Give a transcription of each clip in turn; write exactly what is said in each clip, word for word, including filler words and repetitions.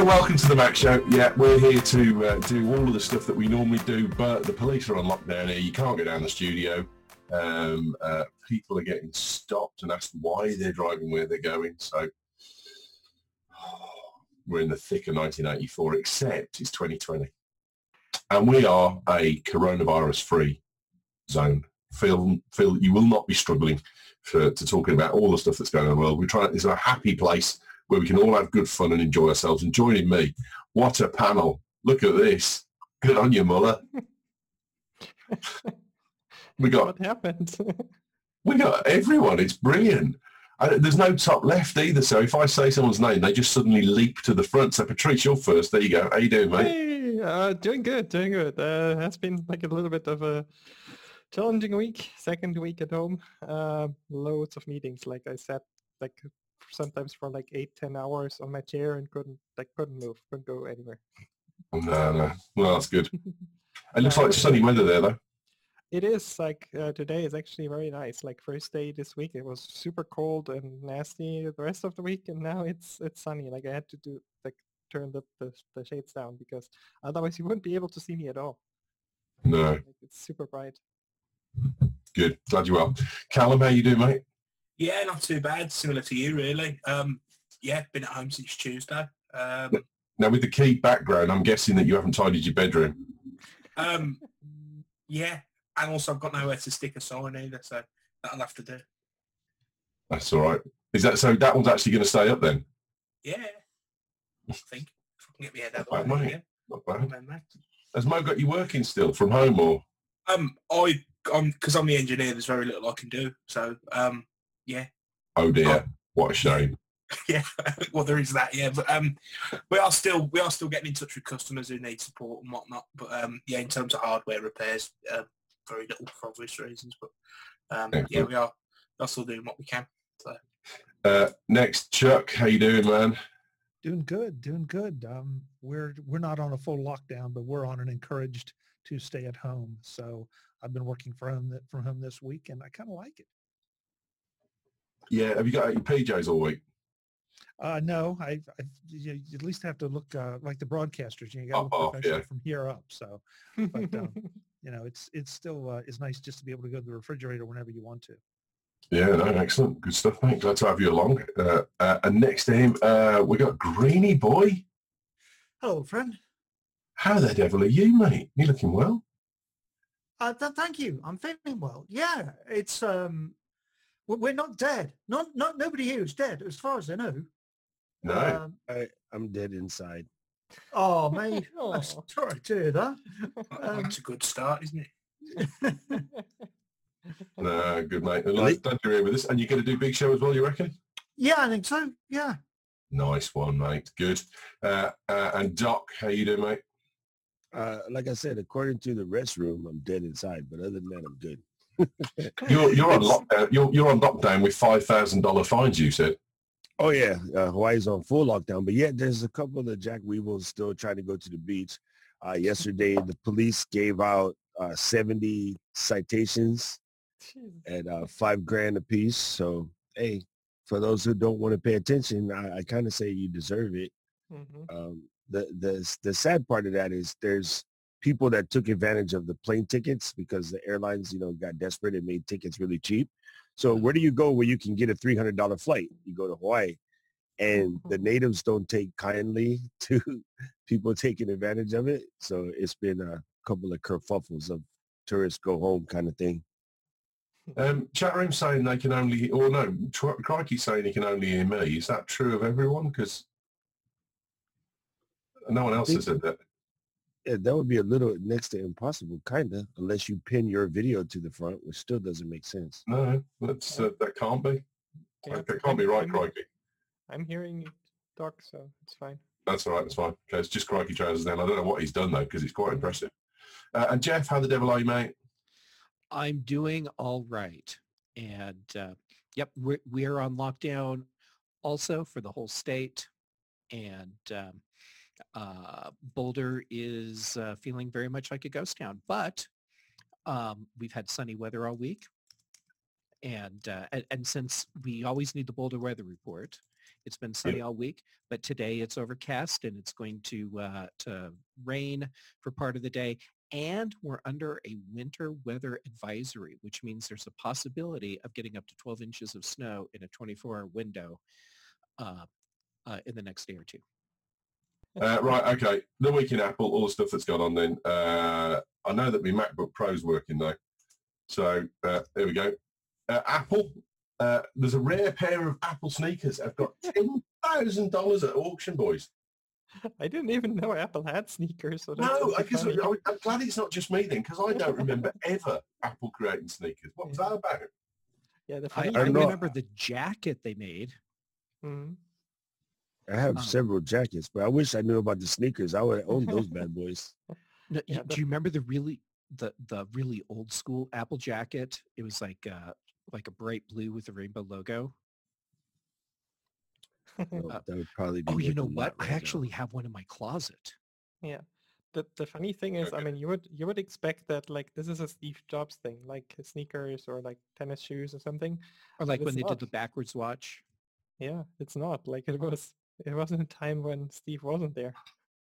Hello, welcome to the Mac Show. Yeah, we're here to uh, do all of the stuff that we normally do, but the police are on lockdown here. You can't go down the studio. Um, uh, people are getting stopped and asked why they're driving where they're going. So oh, we're in the thick of nineteen eighty-four, except it's twenty twenty. And we are a coronavirus-free zone. Feel, feel you will not be struggling for, to talking about all the stuff that's going on in the world. We're trying. It's a happy place where we can all have good fun and enjoy ourselves. And joining me, what a panel. Look at this. Good on you, Muller. We got, what happened? we got everyone. It's brilliant. I, there's no top left either. So if I say someone's name, they just suddenly leap to the front. So Patrice, you're first. There you go. How you doing, mate? Hey, uh, doing good, doing good. Uh, has been like a little bit of a challenging week. Second week at home. Uh, loads of meetings. Like I said, like sometimes for like eight, ten hours on my chair and couldn't like couldn't move, couldn't go anywhere. No, no. Well, that's good. It looks Uh, like sunny weather there, though. It is like uh, today is actually very nice. Like first day this week, it was super cold and nasty the rest of the week, and now it's it's sunny. Like I had to do like turn the the, the shades down because otherwise you wouldn't be able to see me at all. No. Like, it's super bright. Good. Glad you're well. Callum, how you doing, mate? Yeah, not too bad. Similar to you, really. Um, yeah, been at home since Tuesday. Um, Now, with the key background, I'm guessing that you haven't tidied your bedroom. um, yeah, and also I've got nowhere to stick a sign either, so that'll have to do. That's all right. Is that so? That one's actually going to stay up then? Yeah, I think. If I can get my head out Not of bad, the way, mate. yeah. Not bad. Not bad, mate. Has Mo got you working still from home or? Um, I, I'm because I'm the engineer. There's very little I can do. So, um, yeah, Oh dear, Oh. what a shame. yeah. Well, there is that. Yeah, but um, we are still we are still getting in touch with customers who need support and whatnot. But um, yeah, in terms of hardware repairs, uh, very little for obvious reasons. But um, yeah, Excellent. we are we are still doing what we can. So. Uh, next, Chuck, how you doing, man? Doing good, doing good. Um, we're we're not on a full lockdown, but we're on an encouraged to stay at home. So I've been working from home from home this week, and I kind of like it. Yeah, have you got out your P Js all week? Uh, no, I, I you, you at least have to look uh, like the broadcasters. You got to Up look off, professional yeah. from here up. So, but um, you know, it's it's still uh, it's nice just to be able to go to the refrigerator whenever you want to. Yeah, no, excellent. Good stuff, mate. Glad to have you along. Uh, uh, and next to him, uh, we got Greeny Boy. Hello, friend. How the devil are you, mate? You looking well? Uh, th- thank you. I'm feeling well. Yeah, it's um, we- we're not dead. Not not nobody here is dead, as far as I know. No. Um, I, I'm dead inside. oh, mate, Aw. I'm sorry to hear that. Um, That's a good start, isn't it? No, good, mate. And like, glad you're here with us. And you're going to do Big Show as well, you reckon? yeah, I think so. Yeah. Nice one, mate. Good. Uh, uh, and Doc, how you doing, mate? Uh, like I said, according to the restroom, I'm dead inside. But other than that, I'm good. You're you're on lockdown. You're you're on lockdown with five thousand dollar fines. You said. Oh yeah, uh, Hawaii's on full lockdown. But yet, there's a couple of Jack Weevils still trying to go to the beach. Uh, yesterday, the police gave out uh, seventy citations at uh, five grand a piece. So hey, for those who don't want to pay attention, I, I kind of say you deserve it. Mhm. Um, the the the sad part of that is there's people that took advantage of the plane tickets because the airlines, you know, got desperate and made tickets really cheap. So where do you go where you can get a three hundred dollars flight? You go to Hawaii, and the natives don't take kindly to people taking advantage of it. So it's been a couple of kerfuffles of tourists go home kind of thing. Um, chat room saying they can only, or no, Tr- Crikey saying he can only hear me. Is that true of everyone? Because no one else has said that. Yeah, that would be a little next to impossible, kind of, unless you pin your video to the front, which still doesn't make sense. No, that's uh, that can't be. Yeah, That, that can't be right, I'm- Crikey. I'm hearing you talk, so it's fine. That's all right. That's fine. Okay, it's just Crikey trousers then. I don't know what he's done though, because it's quite impressive. Uh, and Jeff, how the devil are you, mate? I'm doing all right. And uh, yep, we're, we're on lockdown also for the whole state. And um, uh, Boulder is uh, feeling very much like a ghost town. But um, we've had sunny weather all week. And, uh, and and since we always need the Boulder weather report, It's been sunny all week, but today it's overcast and it's going to uh, to rain for part of the day. And we're under a winter weather advisory, which means there's a possibility of getting up to twelve inches of snow in a twenty-four hour window uh, uh, in the next day or two. Uh, right, okay. The week in Apple, all the stuff that's gone on then. Uh, I know that my MacBook Pro's working though. So uh, there we go. Uh, Apple, uh, there's a rare pair of Apple sneakers. I've got ten thousand dollars at auction, boys. I didn't even know Apple had sneakers. So that's No, really I guess funny. I, I'm glad it's not just me then, because I don't remember ever Apple creating sneakers. What was that about? Yeah, the I, funny I thing know. is, remember the jacket they made. Mhm. I have Um, several jackets, but I wish I knew about the sneakers. I would have owned those bad boys. No, Yeah, you- the- do you remember the really the the really old school Apple jacket? It was like uh like a bright blue with a rainbow logo. No, Uh, that would probably be. Oh, you worth know a lot what? I right now. actually have one in my closet. Yeah. The the funny thing is, I Okay. mean, you would you would expect that like this is a Steve Jobs thing, like sneakers or like tennis shoes or something. Or like But when it's they not. did the backwards watch. Yeah, it's not. Like it was it wasn't a time when Steve wasn't there.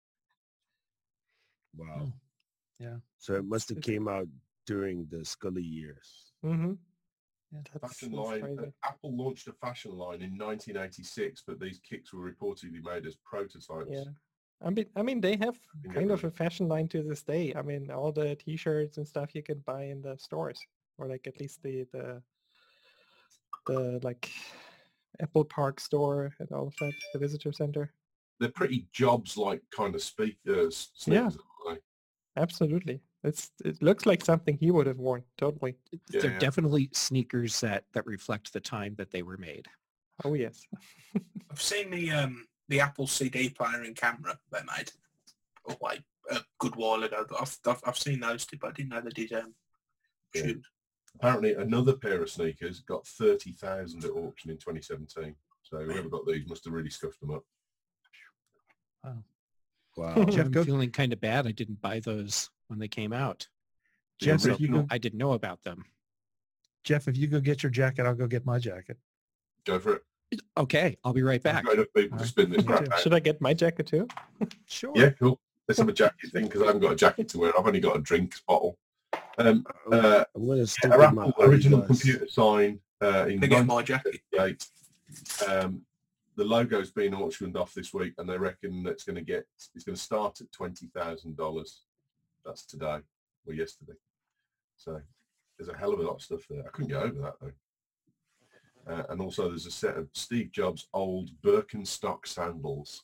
Wow. Mm. Yeah. So it must have It's- came out during the Scully years. Mm-hmm. Yeah. That's, Fashion that's line. uh, crazy. Apple launched a fashion line in nineteen eighty-six, but these kicks were reportedly made as prototypes. Yeah. I mean, I mean, they have think kind it of a fashion line to this day. I mean, all the T-shirts and stuff you can buy in the stores, or like at least the the the like Apple Park store and all of that, the visitor center. They're pretty Jobs-like kind of speakers. Sneakers, aren't Absolutely, it's it looks like something he would have worn. Totally. Yeah, They're yeah. definitely sneakers that that reflect the time that they were made. Oh yes. I've seen the um the Apple C D player and camera they made oh, like a good while ago. But I've, I've I've seen those too, but I didn't know they did um Yeah. shoot. Apparently, another pair of sneakers got thirty thousand at auction in twenty seventeen. So whoever got these must have really scuffed them up. Wow. Wow. Jeff, I'm go- feeling kind of bad. I didn't buy those when they came out. The Jeff, if you original- go, I didn't know about them. Jeff, if you go get your jacket, I'll go get my jacket. Go for it. Okay, I'll be right back. Got enough people to Alright. spin this Me crap too. out. Should I get my jacket too? Sure. Yeah, cool. Let's have a jacket thing because I haven't got a jacket to wear. I've only got a drinks bottle. Um, uh, I'm gonna stick our with my Apple original Adidas. computer sign uh, in They get my jacket. nineteen eighty-eight. Um, the logo's been auctioned off this week, and they reckon that's going to get it's going to start at twenty thousand dollars. That's today or yesterday. So there's a hell of a lot of stuff there. I couldn't get over that though. Uh, and also there's a set of Steve Jobs' old Birkenstock sandals.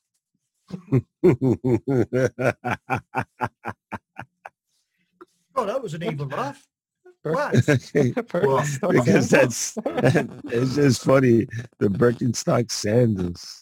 Oh, that was an evil laugh. Wow. Birkenstock because sandals. that's it's just funny. The Birkenstock sandals.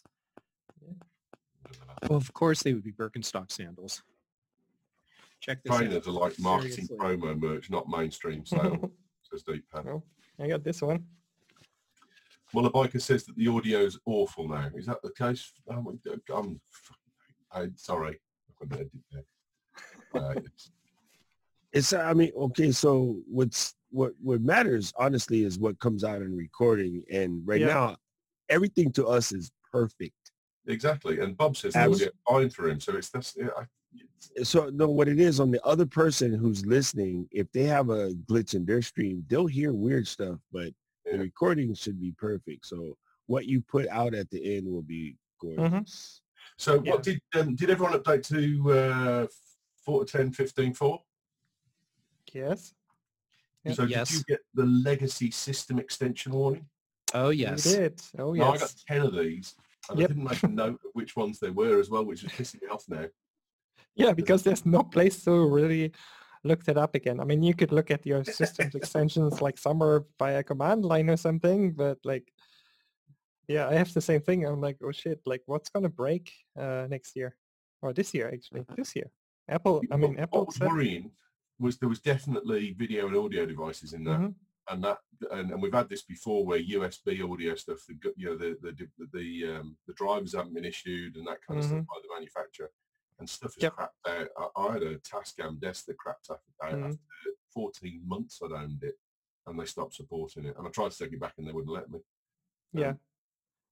Well, of course they would be Birkenstock sandals. Check this Trainers out. are like marketing Seriously. promo merch, not mainstream sales. Says Deep Pan. Oh, I got this one. Well, the biker says that the audio is awful now. Is that the case? Um, I'm, I'm sorry. I did there. Uh, yes. It's I mean, okay, so what's what what matters honestly is what comes out in recording. And right Yeah. now, everything to us is perfect. Exactly. And Bob says the Abs- audio is fine for him. So it's that's yeah, I, it's, So no, what it is on the other person who's listening, if they have a glitch in their stream, they'll hear weird stuff, but Yeah. the recording should be perfect. So what you put out at the end will be gorgeous. so Yeah. what did um, did everyone update to uh, four to ten fifteen four? Yes. Yeah. So Yes. did you get the legacy system extension warning? Oh You yes. did. Oh No, I got yes. ten of these. And Yep. I didn't make a note of which ones they were as well, which is pissing me off now. Yeah, because there's no place to really look that up again. I mean, you could look at your systems extensions like somewhere via command line or something, but like, yeah, I have the same thing. I'm like, oh shit, like what's gonna break uh, next year or this year actually? This year, Apple. I mean, what, Apple. what was said- worrying was there was definitely video and audio devices in that. Mhm. And that, and, and we've had this before, where U S B audio stuff, the you know the the the the, um, the drivers haven't been issued and that kind of stuff by the manufacturer, and stuff is Yep. crapped out. I, I had a Tascam desk that crapped out Mhm. after fourteen months I'd owned it, and they stopped supporting it. And I tried to take it back, and they wouldn't let me. Yeah. Um,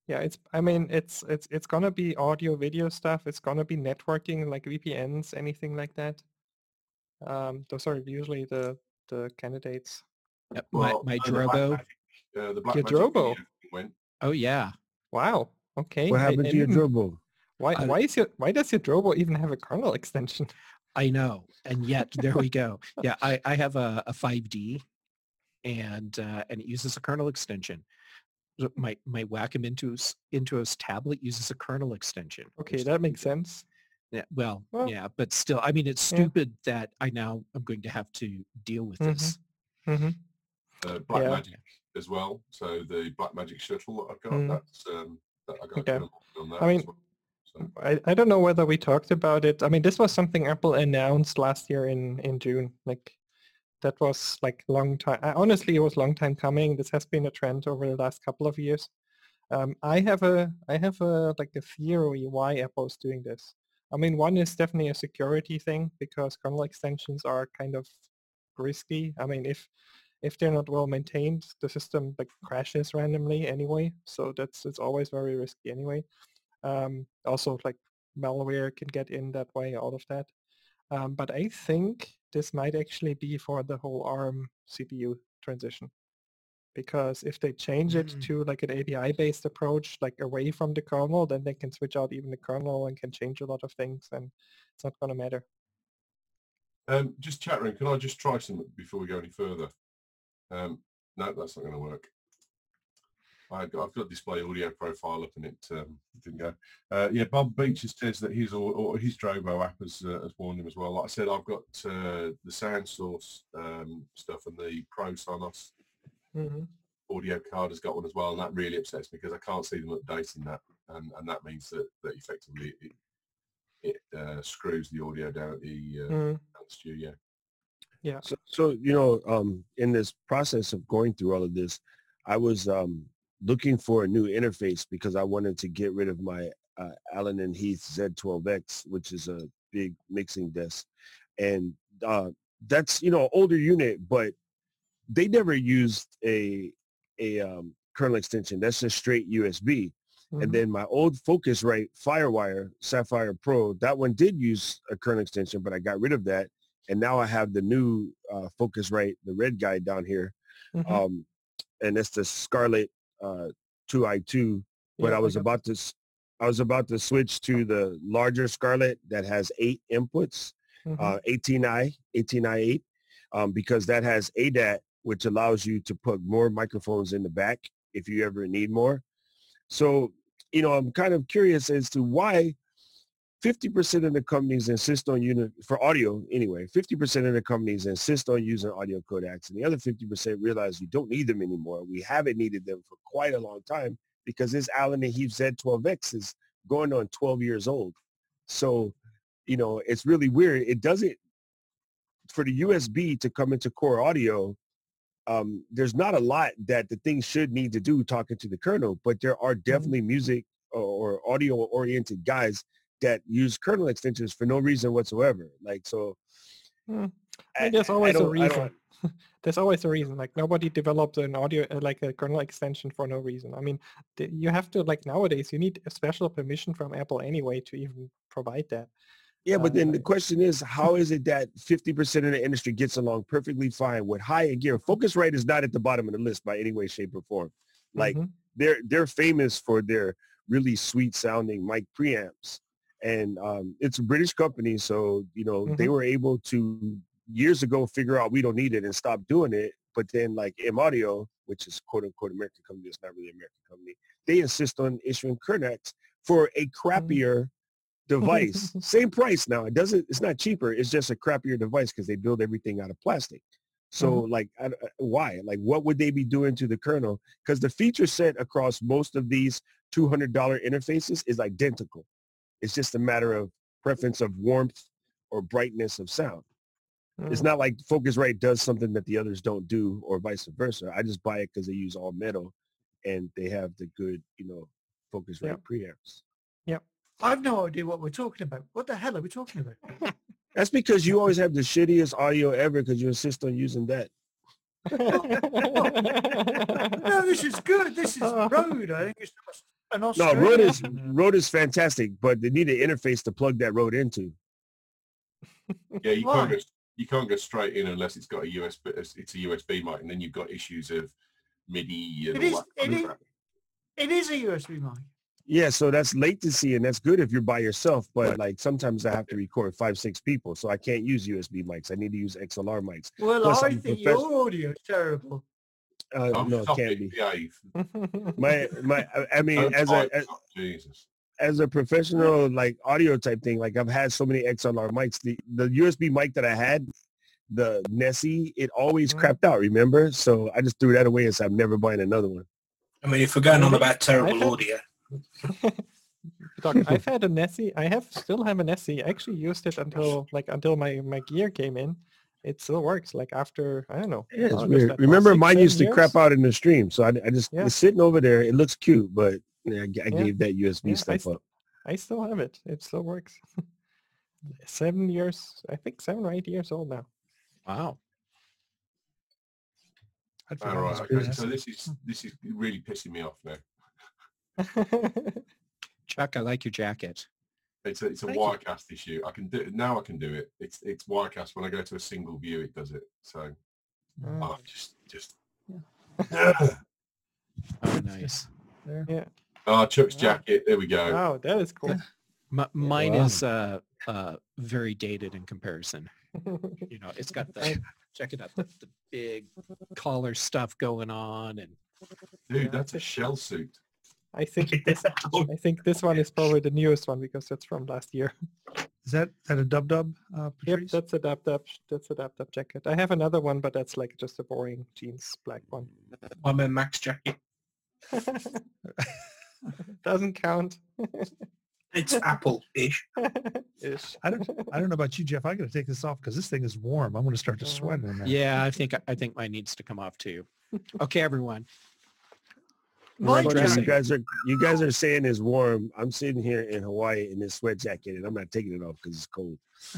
Yeah, it's. I mean, it's it's it's gonna be audio, video stuff. It's gonna be networking, like V P Ns, anything like that. Um, those are usually the the candidates. Yep, my Well, my no, the Black Drobo. Magic, uh, the Black Your Magic Drobo. video went. Oh yeah. Wow. Okay. What I- happened I to your didn't- Drobo? Why Uh, why is your why does your Drobo even have a kernel extension? I know, and yet there we go. Yeah, I, I have a, a five D, and uh, and it uses a kernel extension. So My my Wacom Intuos Intuos tablet uses a kernel extension. Okay, which- that makes sense. Yeah, well, Well, yeah, but still, I mean, it's yeah. stupid that I now am going to have to deal with Mhm. this. Mm-hmm. Uh, Black Yeah. Magic as well. So the Black Magic shuttle that I've got, Mm. that's um, that I got Okay. a kernel on that. I mean, as well. So, I, I don't know whether we talked about it. I mean, this was something Apple announced last year in, in June. Like that was like long time. I, honestly, it was long time coming. This has been a trend over the last couple of years. Um, I have a I have a like a theory why Apple is doing this. I mean, one is definitely a security thing because kernel extensions are kind of risky. I mean, if if they're not well maintained, the system like crashes randomly anyway. So that's it's always very risky anyway. Um, also, like malware can get in that way, all of that. Um, but I think this might actually be for the whole ARM C P U transition. Because if they change it Mm. to like an A P I-based approach, like away from the kernel, then they can switch out even the kernel and can change a lot of things, and it's not going to matter. um, just chat room. Can I just try something before we go any further? Um, no, that's not going to work. I, I've got display audio profile up and it um, didn't go. Uh, yeah, Bob Beecher says that his or, or his Drobo app has, uh, has warned him as well. Like I said, I've got uh, the sound source um, stuff and the Pro Sonos Mm-hmm. audio card has got one as well, and that really upsets me because I can't see them updating that, and, and that means that, that effectively it, it uh, screws the audio down at the, uh, Mm, down the studio. yeah. So, so you know, um, in this process of going through all of this, I was um, looking for a new interface because I wanted to get rid of my uh, Allen and Heath Z twelve X, which is a big mixing desk, and uh, that's you know older unit, but they never used a a um, kernel extension. That's just straight U S B. Mhm. And then my old Focusrite Firewire Sapphire Pro, that one did use a kernel extension, but I got rid of that. And now I have the new uh, Focusrite, the red guy down here. Mhm. Um, and it's the Scarlett uh, two i two. But Yeah, I was got- about to, s- I was about to switch to the larger Scarlett that has eight inputs, Mhm. uh, eighteen i, eighteen i eight, um, because that has A D A T, which allows you to put more microphones in the back if you ever need more. So, you know, I'm kind of curious as to why fifty percent of the companies insist on unit for audio anyway, fifty percent of the companies insist on using audio codecs, and the other fifty percent realize you don't need them anymore. We haven't needed them for quite a long time because this Allen and Heath Z twelve X is going on twelve years old. So, you know, it's really weird. It doesn't, for the U S B to come into core audio, um, there's not a lot that the thing should need to do talking to the kernel, but there are definitely music or, or audio oriented guys that use kernel extensions for no reason whatsoever. Like, so Hmm. I mean, there's always a don't- I reason. don't- There's always a reason. Like nobody developed an audio uh, like a kernel extension for no reason. I mean, the, you have to like nowadays you need a special permission from Apple anyway to even provide that. Yeah, but Uh, then the like- question is, how is it that fifty percent of the industry gets along perfectly fine with high-end gear? Focusrite is not at the bottom of the list by any way, shape, or form. Like, Mhm. they're they're famous for their really sweet sounding mic preamps, and um, it's a British company, so you know they Mhm. were able to years ago figure out we don't need it and stop doing it. But then like M Audio, which is quote unquote American company, it's not really an American company, they insist on issuing Kernex for a crappier device. Same price now. It doesn't. It's not cheaper. It's just a crappier device because they build everything out of plastic. So like, I, I- why? Like, what would they be doing to the kernel? Because the feature set across most of these two hundred dollars interfaces is identical. It's just a matter of preference of warmth or brightness of sound. It's Mm. not like Focusrite does something that the others don't do or vice versa. I just buy it because they use all metal and they have the good, you know, Focusrite Yeah. preamps. I've no idea what we're talking about. What the hell are we talking about? That's because you always have the shittiest audio ever because you insist on using that. No, this is good. This is road. I think it's the most an No, Australian. Rode is Rode is fantastic, but they need an interface to plug that Rode into. Yeah, you Why? can't go you can't go straight in unless it's got a U S B. It's a U S B mic, and then you've got issues of MIDI and It all is. that It kind of is. crap. It is a U S B mic. Yeah, so that's latency, and that's good if you're by yourself. But like sometimes I have to record five, six people, so I can't use U S B mics. I need to use X L R mics. Well, Plus, I I'm think profess- your audio is terrible. Uh, Oh, no, it stop can't it, be. behave. My my. I mean, Don't as type, a as, oh, Jesus. as a professional like audio type thing, like I've had so many X L R mics. The the U S B mic that I had, the Nessie, it always Mm. crapped out. Remember? So I just threw that away and said I'm never buying another one. I mean, if we're going on I've about had- terrible audio, Doc, I've had a Nessie. I have still have a Nessie. I actually used it until like until my my gear came in. It still works. Like after I don't know. Yeah, it's how long is weird. that now? Remember, Six, mine seven used to years? crap out in the stream, so I, I just Yeah. it's sitting over there. It looks cute, but yeah, I, g- I Yeah. gave that U S B Yeah, I stuff st- up. I still have it. It still works. seven years. I think seven or eight years old now. Wow. I'd All forgotten right. this Okay. was So Nessie. this is this is really pissing me off now. Chuck, I like your jacket. It's a, it's a Thank you. Wirecast issue. I can do it now. I can do it. It's it's Wirecast. When I go to a single view, it does it. So Mm. oh, just just. Oh, nice. Yeah. Oh, Chuck's Wow. jacket. There we go. Wow, that is cool. M- mine Wow. is uh, uh, very dated in comparison. You know, it's got the, check it out, the, the big collar stuff going on. And Dude, that's a shell suit. I think this. I think this one is probably the newest one because that's from last year. Is that that a dub dub? Uh, Yep, Patrice? that's a dab dab. That's a dab dab jacket. I have another one, but that's like just a boring jeans black one. I'm a Max jacket. Doesn't count. It's Apple-ish. Ish. I don't. I don't know about you, Jeff. I got to take this off because this thing is warm. I'm going to start to sweat in a minute. yeah, I think I think mine needs to come off too. Okay, everyone. My Right Funny, dressing. you guys are you guys are saying it's warm. I'm sitting here in Hawaii in this sweat jacket, and I'm not taking it off because it's cold.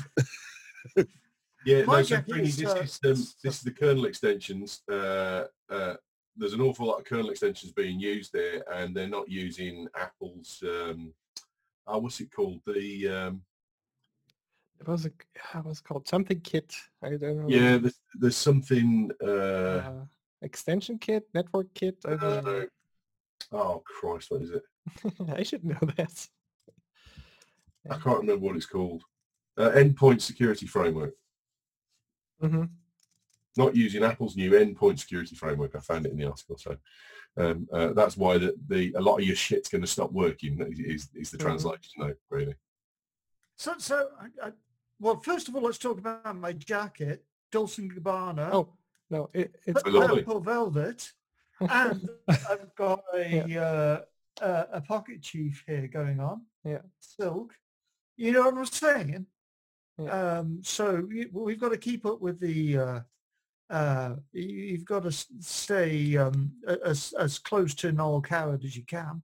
Yeah, My no, so jacket Brinny, is, this uh, is um, this is the kernel extensions. Uh, uh, there's an awful lot of kernel extensions being used there, and they're not using Apple's. Um, oh, what's it called? The um, It was a. How was it called? Something kit. I don't know. yeah, there's, there's something. Uh, Uh, extension kit, network kit. I don't know. uh, oh Christ, what is it? I should know that. I can't remember what it's called. Uh, endpoint security framework. hmm Not using Apple's new endpoint security framework. I found it in the article, so um, uh, that's why the, the a lot of your shit's going to stop working. Is is the Mhm. translation note really? So, so I, I, well, first of all, let's talk about my jacket, Dolce and Gabbana, Oh no, it, it's pu- lovely. purple velvet, and I've got a uh, uh, a pocket chief here going on. Yeah. Silk. You know what I'm saying? Yeah. Um, so you, we've got to keep up with the. Uh, uh, you- you've got to s- stay um, a- as as close to Noel Coward as you can,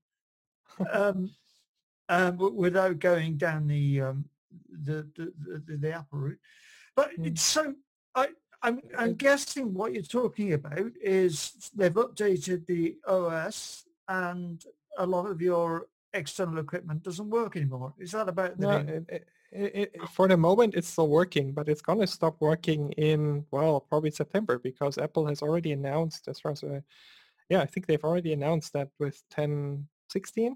um, um, w- without going down the um, the, the the the Apple route. But Mm. it's so I. I'm, I'm I- guessing what you're talking about is they've updated the O S and a lot of your external equipment doesn't work anymore. Is that about the No, name? it, it, it, it- for the moment it's still working, but it's gonna stop working in well probably September because Apple has already announced as far as uh, yeah I think they've already announced that with ten sixteen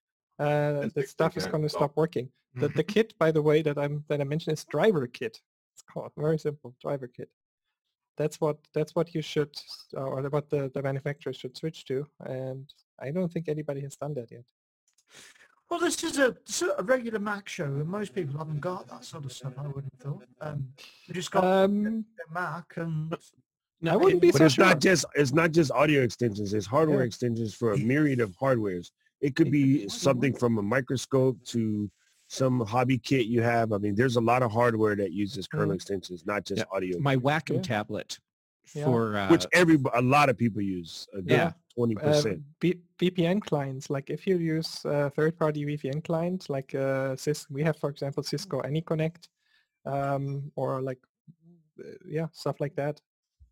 uh, the stuff is yeah, gonna stop. stop working. The the kit by the way that I'm that I mentioned is driver kit. It's called very simple driver kit. That's what that's what you should uh, or what the, the manufacturer should switch to, and I don't think anybody has done that yet. Well, this is a, this is a regular Mac show, and most people haven't got that sort of stuff. I wouldn't have thought. Um, they just got Um, a Mac, and No, I wouldn't be But so it's sure. not just it's not just audio extensions. It's hardware Yeah. extensions for a myriad of hardwares. It could be something from a microscope to some hobby kit you have. I mean, there's a lot of hardware that uses kernel Mhm. extensions, not just Yeah, audio, my Wacom Yeah. tablet Yeah. for uh, which every a lot of people use. A good Yeah. twenty uh, percent. B- V P N clients. Like if you use a third-party V P N client, like uh, Cis, we have, for example, Cisco AnyConnect, um, or like uh, yeah, stuff like that.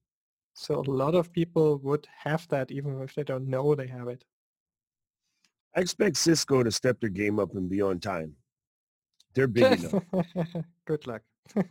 So a lot of people would have that even if they don't know they have it. I expect Cisco to step their game up and be on time. They're big enough. Good luck.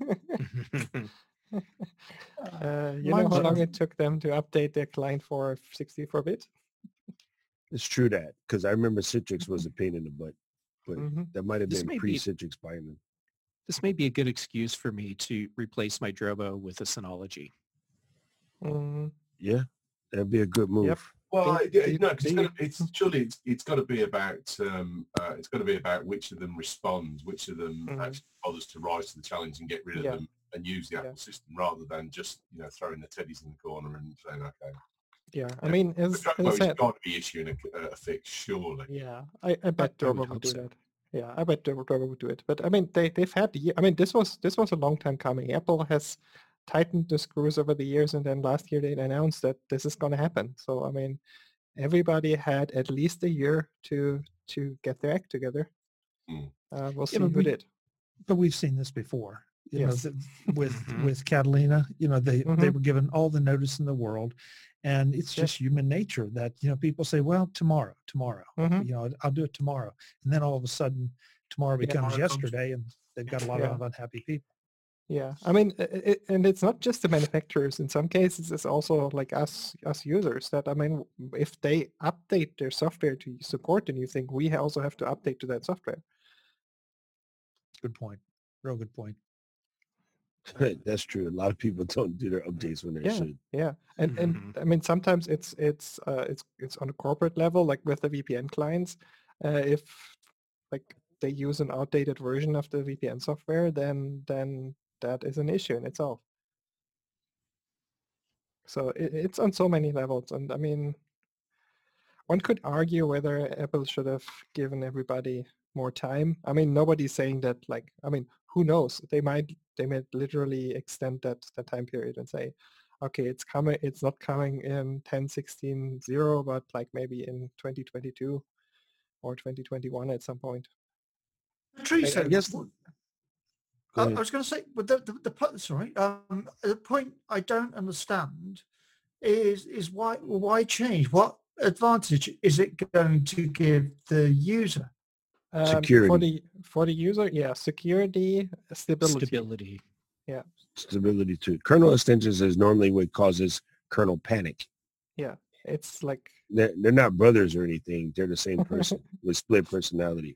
uh, you know Mine's how long on- it took them to update their client for sixty-four bit? It's true that, because I remember Citrix was a pain in the butt, but Mhm. that might have This been may be- pre-Citrix buying them. This may be a good excuse for me to replace my Drobo with a Synology. Mm, Yeah, that'd be a good move. Yep. Well, They- it- it- they- no, 'cause it's, they- gonna, it's surely it's, it's got to be about um, uh, it's got to be about which of them responds, which of them Mhm. actually bothers to rise to the challenge and get rid of Yeah. them and use the Yeah. Apple system rather than just you know throwing the teddies in the corner and saying okay. Yeah, I mean, The as, as I Drobo's said, got to be issuing a, a fix, surely. yeah, I, I bet I would Drobo would hope do so. that. Yeah, I bet Drobo Drobo would do it. But I mean, they they've had. ye- I mean, this was this was a long time coming. Apple has tightened the screws over the years, and then last year they announced that this is going to happen. So I mean, everybody had at least a year to to get their act together. Mm. Uh, we'll Yeah, see but who we- did. But we've seen this before. You Yes. know, the, with Mhm. with Catalina, you know, they they Mhm. were given all the notice in the world, and it's Yep. just human nature that you know people say, well, tomorrow, tomorrow, Mhm. you know, I'll do it tomorrow, and then all of a sudden, tomorrow Yeah. becomes Tomorrow comes. yesterday, and they've got a lot Yeah. of unhappy people. Yeah, I mean, i- i- and it's not just the manufacturers. In some cases, it's also like us us users. That I mean, if they update their software to support the new thing, we also have to update to that software. Good point. Real good point. That's true. A lot of people don't do their updates when they Yeah, should. yeah, and and Mhm. I mean, sometimes it's it's uh, it's it's on a corporate level, like with the V P N clients. Uh, if like they use an outdated version of the V P N software, then then that is an issue in itself. So it, it's on so many levels, and I mean, one could argue whether Apple should have given everybody more time. I mean, nobody's saying that. Like, I mean, who knows? They might they might literally extend that that time period and say, okay, it's coming. It's not coming in ten, sixteen, zero, but like maybe in twenty twenty-two or twenty twenty-one at some point. Patrice, I guess- what- Go I, I ahead. was going to say, but the, the, the po- sorry, um, the point I don't understand is is why why change? What advantage is it going to give the user? Um, for Security. the for the user, yeah, security, stability. Stability. Stability too. Kernel extensions is normally what causes kernel panic. It's like They're, they're not brothers or anything. They're the same person with split personality.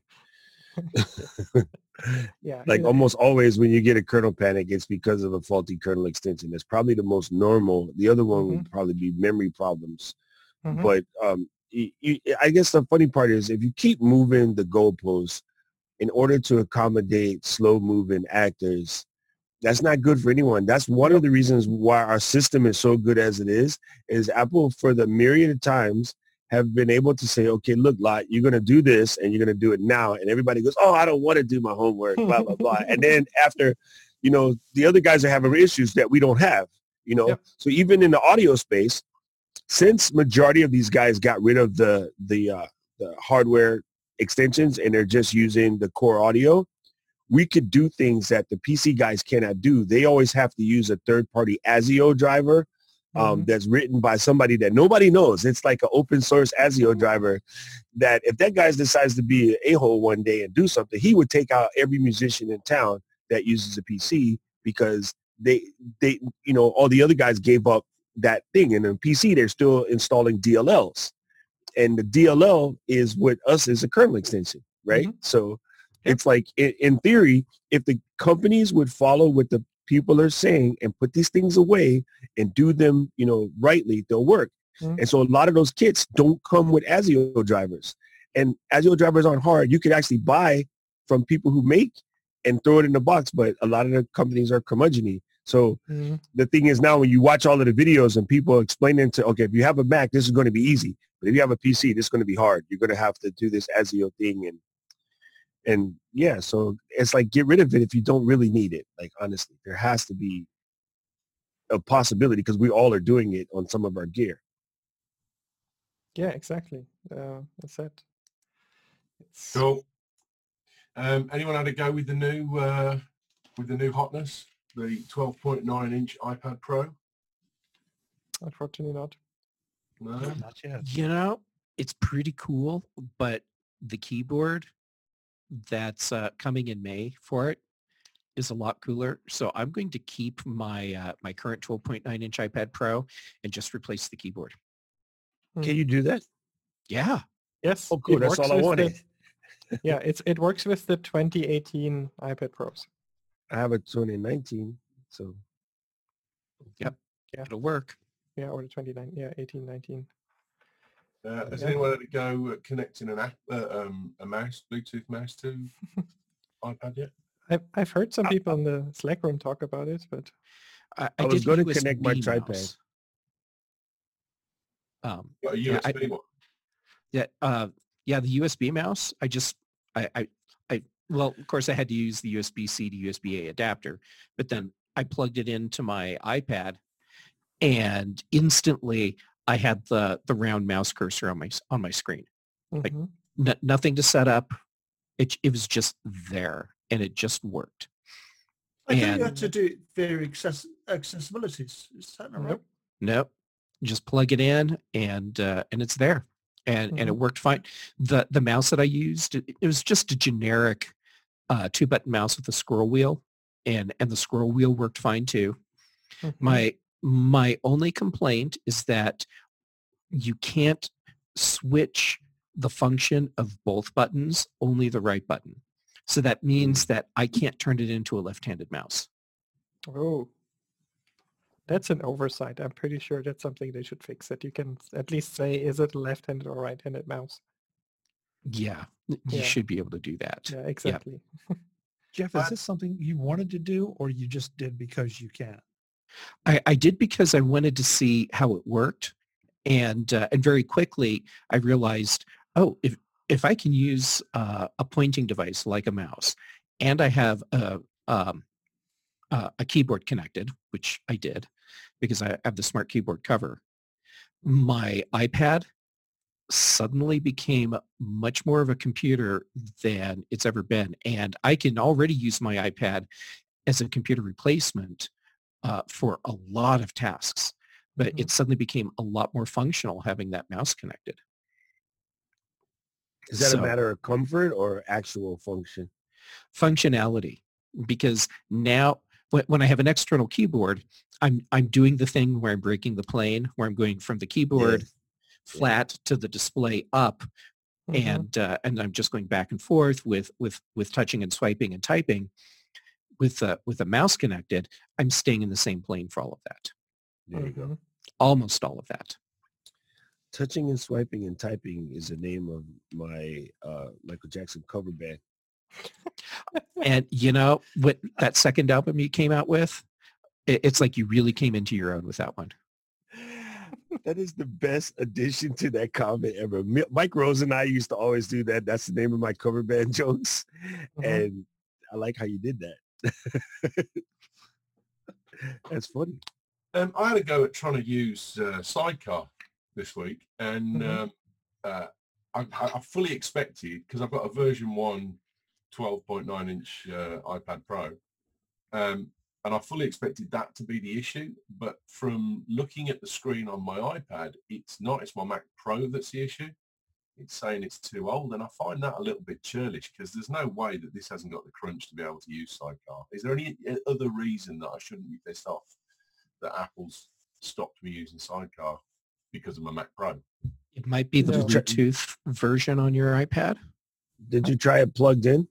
yeah, Like it- almost always when you get a kernel panic, it's because of a faulty kernel extension. That's probably the most normal. The other one would probably be memory problems. Mhm. But um, you, you, I guess the funny part is if you keep moving the goalposts in order to accommodate slow moving actors, that's not good for anyone. That's one of the reasons why our system is so good as it is, is Apple for the myriad of times have been able to say, okay, look, Lot, you're going to do this and you're going to do it now. And everybody goes, oh, I don't want to do my homework, blah, blah, blah. And then after, you know, the other guys are having issues that we don't have, you know. Yep. So even in the audio space, since majority of these guys got rid of the, the, uh, the hardware extensions and they're just using the core audio, we could do things that the P C guys cannot do. They always have to use a third-party ASIO driver um, Mhm. that's written by somebody that nobody knows. It's like an open source ASIO driver that if that guy decides to be an a-hole one day and do something, he would take out every musician in town that uses a P C because they, they, you know, all the other guys gave up that thing. And in P C, they're still installing D L Ls. And the D L L is what us is a kernel extension, right? So Yep. it's like, in, in theory, if the companies would follow what the people are saying and put these things away and do them, you know, rightly, they'll work. Mhm. And so a lot of those kits don't come with ASIO drivers. And ASIO drivers aren't hard. You could actually buy from people who make and throw it in the box, but a lot of the companies are curmudgeon-y. So Mhm. the thing is now when you watch all of the videos and people explaining to, okay, if you have a Mac, this is going to be easy. But if you have a P C, this is going to be hard. You're going to have to do this ASIO thing. And, and yeah, so it's like, get rid of it if you don't really need it. Like, honestly, there has to be a possibility because we all are doing it on some of our gear. Yeah, exactly. Uh, that's it. It's, Cool. Um, anyone had a go with the new uh, with the new hotness, the twelve point nine inch iPad Pro? Unfortunately not. No. Not yet. You know, it's pretty cool, but the keyboard that's uh, coming in May for it is a lot cooler. So I'm going to keep my uh, my current twelve point nine inch iPad Pro and just replace the keyboard. Can you do that? Yeah. Yes. Oh, cool. it That's works all I with wanted. the- yeah, it's it works with the twenty eighteen iPad Pros. I have a twenty nineteen, so Yep. Yeah. It'll work. Yeah, or the twenty-nine. Yeah, eighteen, nineteen. Uh, has Yeah. anyone had to go uh, connecting an app, uh, um, a mouse, Bluetooth mouse to iPad yet? I've I've heard some people in the Slack room talk about it, but I, I, I was did gonna U S B connect my tripod. mouse. Um, Got a Yeah, I- U S B one. yeah, uh, yeah, the U S B mouse. I just, I, I, I, well, of course, I had to use the U S B C to U S B A adapter, but then I plugged it into my iPad, and instantly I had the the round mouse cursor on my s- on my screen. Like, mhm. N- nothing to set up. It it was just there, and it just worked. I think And- you had to do it via access, accessibilities. Is that not right? Nope. Nope. Just plug it in, and uh, and it's there, and and it worked fine. The the mouse that I used, it, it was just a generic uh, two button mouse with a scroll wheel, and and the scroll wheel worked fine too. Mhm. My my only complaint is that you can't switch the function of both buttons, only the right button. So that means that I can't turn it into a left-handed mouse. Oh, that's an oversight. I'm pretty sure that's something they should fix. That you can at least say, is it a left-handed or right-handed mouse? Yeah, you Yeah. should be able to do that. Yeah, exactly. Jeff, is this something you wanted to do or you just did because you can? I, I did because I wanted to see how it worked, and uh, and very quickly I realized, oh, if if I can use uh, a pointing device like a mouse, and I have a um, uh, a keyboard connected, which I did because I have the smart keyboard cover, my iPad suddenly became much more of a computer than it's ever been, and I can already use my iPad as a computer replacement uh, for a lot of tasks, but Mhm. it suddenly became a lot more functional having that mouse connected. is that So- a matter of comfort or actual function? Functionality, because now when, when I have an external keyboard, I'm I'm doing the thing where I'm breaking the plane, where I'm going from the keyboard Yes. flat to the display up, Mhm. and uh, and I'm just going back and forth with with with touching and swiping and typing. With a with a mouse connected, I'm staying in the same plane for all of that, There you go. Mhm. almost all of that. Touching and swiping and typing is the name of my uh, Michael Jackson cover band. And you know what, that second album you came out with, it, it's like you really came into your own with that one. That is the best addition to that comment ever. Mi- Mike Rose and I used to always do that. That's the name of my cover band jokes. Mhm. And I like how you did that. That's funny. Um, I had a go at trying to use uh, Sidecar this week, and Mhm. um, uh, I, I I fully expected, because I've got a version one twelve point nine inch uh, iPad Pro, um, and I fully expected that to be the issue. But from looking at the screen on my iPad, it's not. It's my Mac Pro that's the issue. It's saying it's too old, and I find that a little bit churlish, because there's no way that this hasn't got the crunch to be able to use Sidecar. Is there any other reason that I shouldn't be pissed off that Apple's stopped me using Sidecar because of my Mac Pro? It might be the No. Bluetooth version on your iPad. Did you try it plugged in?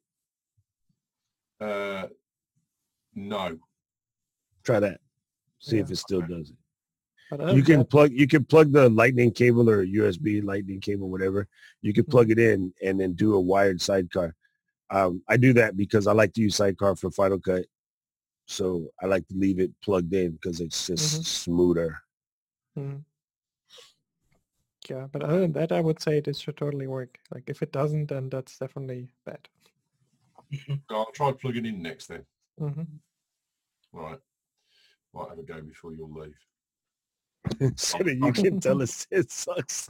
Uh, no. Try that. See if Yeah. it still does it. But You other can than plug you can plug the lightning cable or U S B lightning cable, whatever. You can plug it in and then do a wired sidecar. Um, I do that because I like to use sidecar for Final Cut. So I like to leave it plugged in because it's just Mhm. smoother. Mhm. Yeah, but other than that, I would say this should totally work. Like if it doesn't, then that's definitely bad. I'll try plugging in next then. Mhm. Right. Might have a go before you'll leave. So that you can tell us it sucks.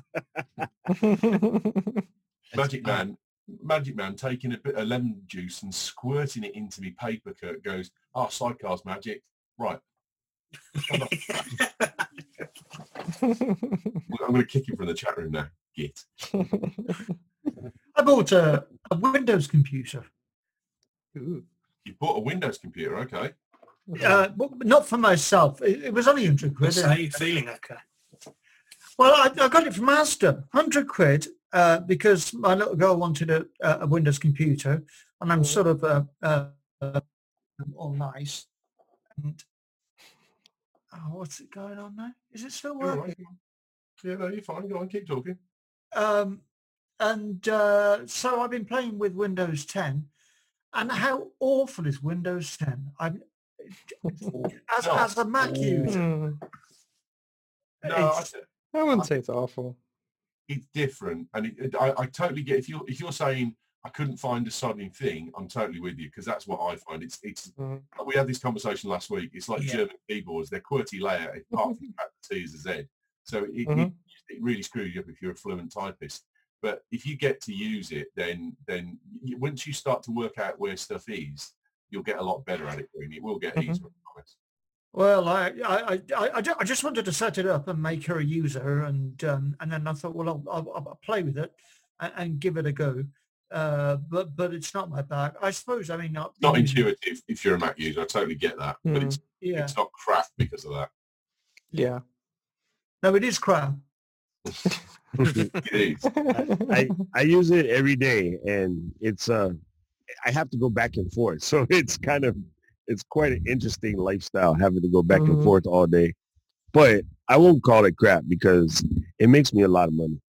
Magic Man, Magic Man taking a bit of lemon juice and squirting it into me paper cut goes, oh, Sidecar's magic. Right. I'm going to kick him from the chat room now. Git. I bought a, a Windows computer. Ooh. You bought a Windows computer, okay? Uh, but not for myself. It, it was only one hundred quid. Say you're feeling okay. Well, I, I got it from Asda, one hundred quid, uh, because my little girl wanted a, a Windows computer, and I'm sort of uh, uh, uh, all nice. And, oh, what's it going on now? Is it still You're all working? right. Yeah, no, you're fine. Go on, keep talking. Um, and uh, so I've been playing with Windows ten, and how awful is Windows ten? I'm as, No. as a Mac user. Hmm. No, I, It's, I wouldn't say it's awful. it's different, and it, it, I, I totally get if you're if you're saying I couldn't find a sodding thing, I'm totally with you because that's what I find. It's it's Mhm. we had this conversation last week. It's like Yeah. German keyboards; they're QWERTY layout apart from the fact the T is a Z. So it, it, Mhm. it really screws you up if you're a fluent typist. But if you get to use it, then then you, once you start to work out where stuff is, you'll get a lot better at it. Really. It will get Mhm. easier. I promise. well, I, I, I, I, ju- I just wanted to set it up and make her a user, and um, and then I thought, well, I'll, I'll, I'll play with it and, and give it a go. Uh, but but it's not my bag. I suppose. I mean, not It's not using- intuitive if you're a Mac user. I totally get that, but it's Yeah. it's not crap because of that. Yeah. No, it is crap. It is. I, I use it every day, and it's uh I have to go back and forth. So it's kind of it's quite an interesting lifestyle having to go back and Mhm. forth all day. But I won't call it crap because it makes me a lot of money.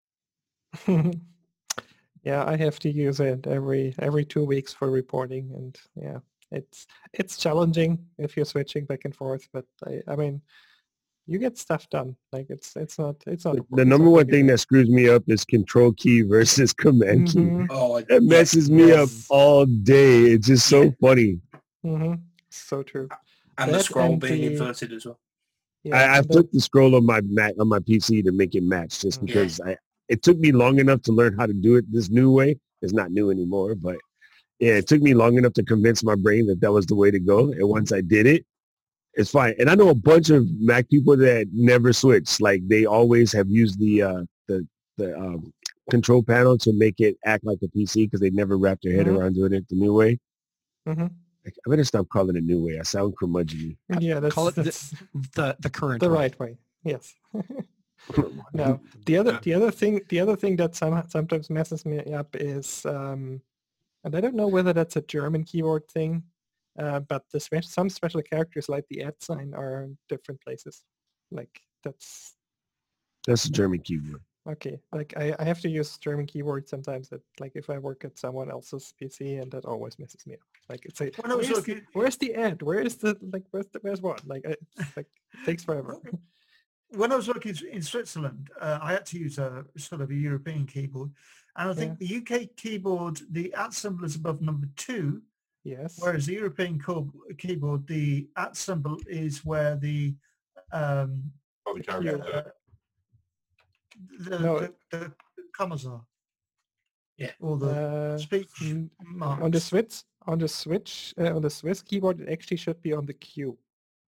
Yeah, I have to use it every every two weeks for reporting, and yeah, it's it's challenging if you're switching back and forth. But I, I mean, you get stuff done. Like it's it's not it's not The, it's the not number one really thing that screws me up is control key versus command key. Mhm. Oh, It messes me up Yes. all day. It's just so Yeah. funny. Mhm. So true. and the That scroll and being the- inverted as well. Yeah, I, I and the- flipped the scroll on my Mac on my P C to make it match, just Mm. because I it took me long enough to learn how to do it this new way. It's not new anymore, but yeah, it took me long enough to convince my brain that that was the way to go. And once I did it, it's fine. And I know a bunch of Mac people that never switch. Like they always have used the uh, the the um, control panel to make it act like a P C because they never wrapped their head Mhm. around doing it the new way. Mhm. I better stop calling it new way. I sound curmudgeon. yeah, that's, Call it the- that's The the current the way. right way. Yes. No, the other Yeah. the other thing the other thing that some, sometimes messes me up is um, and I don't know whether that's a German keyboard thing, uh, but the spe- some special characters like the at sign are in different places. Like that's That's a German keyboard. okay. Like I, I have to use German keyboard sometimes. That like if I work at someone else's P C, and that always messes me up. Like it's a When I was where's, the, looking- where's the ad? Where is the like where's the where's what? Like I, it's like it takes forever. When I was working in Switzerland, uh, I had to use a sort of a European keyboard, and I think Yeah. the U K keyboard, the at symbol is above number two, Yes. whereas the European co- keyboard, the at symbol is where the um, Oh, the The character. Q. uh, the, No. the, the commas are. Yeah. Or the Uh, speech mm, marks. on the Switch, on the Switch, uh, on the Swiss keyboard, it actually should be on the Q.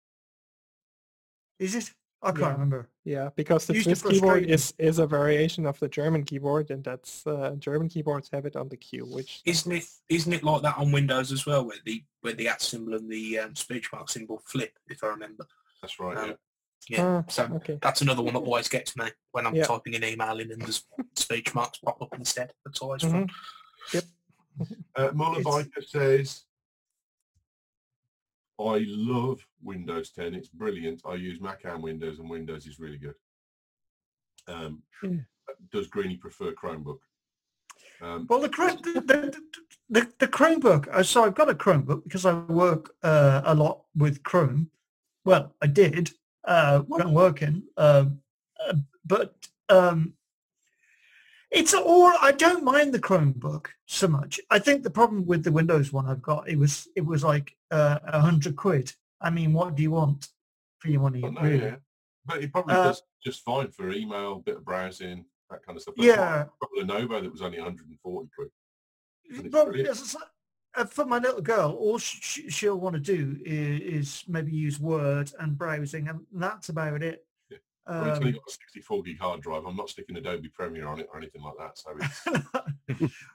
Is it? I can't Yeah. remember. Yeah, because the Used to Swiss keyboard frustrate me. is is a variation of the German keyboard, and that's uh, German keyboards have it on the Q, which Isn't it isn't it like that on Windows as well, where the where the at symbol and the um, speech mark symbol flip, if I remember? That's right. Um, Yeah. Yeah, Ah, so okay. that's another one that always gets me when I'm Yeah. typing an email in and there's speech marks pop up instead. That's always Mhm. fun. Yep. Uh, Muller It's- Biker says, I love Windows ten. It's brilliant. I use Mac and Windows, and Windows is really good. Um, Yeah. Does Greenie prefer Chromebook? Um, Well, the, Chrome- the, the, the, the Chromebook, uh, so I've got a Chromebook because I work uh, a lot with Chrome. Well, I did uh, when I'm working, um, uh, but um, it's all, I don't mind the Chromebook so much. I think the problem with the Windows one I've got, it was it was like uh, a hundred quid. I mean, what do you want for your money, I don't know, really? yeah. But it probably Uh, does just fine for email, bit of browsing, that kind of stuff. Yeah. I've got a Lenovo that was only one hundred forty quid. And it's But brilliant. as I say, uh, for my little girl, all sh- sh- she'll want to do is, is maybe use Word and browsing, and that's about it. Yeah. Well, it's only Um, got a sixty-four gig hard drive. I'm not sticking Adobe Premiere on it or anything like that. So it's,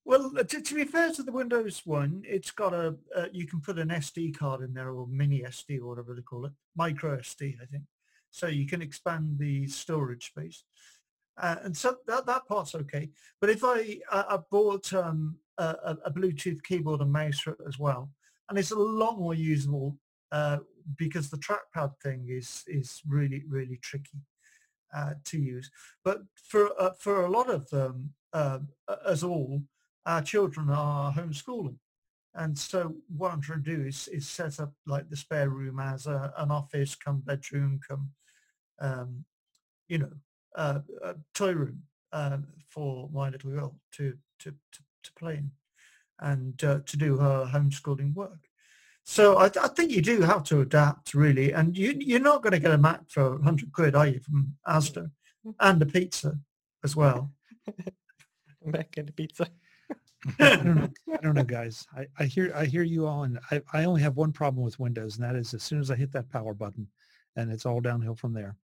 Well, to, to be fair to the Windows one, it's got a, uh, you can put an S D card in there, or mini S D, or whatever they call it, micro S D, I think. So you can expand the storage space. Uh, and so that, that part's okay. But if I, I, I bought um, a, a Bluetooth keyboard and mouse for it as well, and it's a lot more usable uh, because the trackpad thing is, is really, really tricky uh, to use. But for, uh, for a lot of them, uh, as all, our children are homeschooling. And so what I'm trying to do is, is set up like the spare room as a, an office, come bedroom, come, um, you know, uh, a toy room uh, for my little girl to, to, to, to play in and uh, to do her homeschooling work. So I, I think you do have to adapt, really. And you, you're not going to get a Mac for one hundred quid, are you, from Asda? And a pizza as well. Mac and a pizza. I don't know. I don't know, guys. I, I hear I hear you all, and I, I only have one problem with Windows, and that is as soon as I hit that power button, and it's all downhill from there.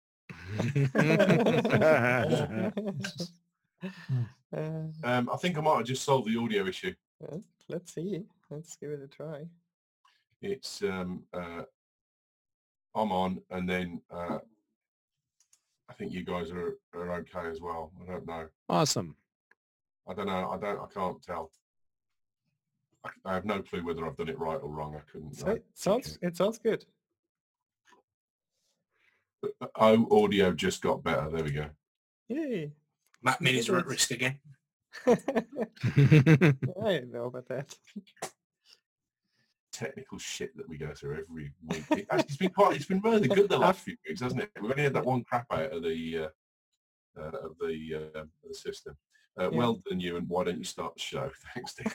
um, I think I might have just solved the audio issue. Uh, let's see. Let's give it a try. It's um, uh, I'm on, and then uh, I think you guys are, are okay as well. I don't know. Awesome. I don't know. I don't. I can't tell. I, I have no clue whether I've done it right or wrong. I couldn't. So, I, it sounds it sounds good. Oh, audio just got better. There we go. Yay! Mac Minis are at risk again. I know about that. Technical shit that we go through every week. It, actually, it's been quite. It's been really good the last few weeks, hasn't it? We've only had that one crap out of the uh, uh, of the uh, of the system. Uh, yeah. Well done, you. And why don't you start the show? Thanks, Dick.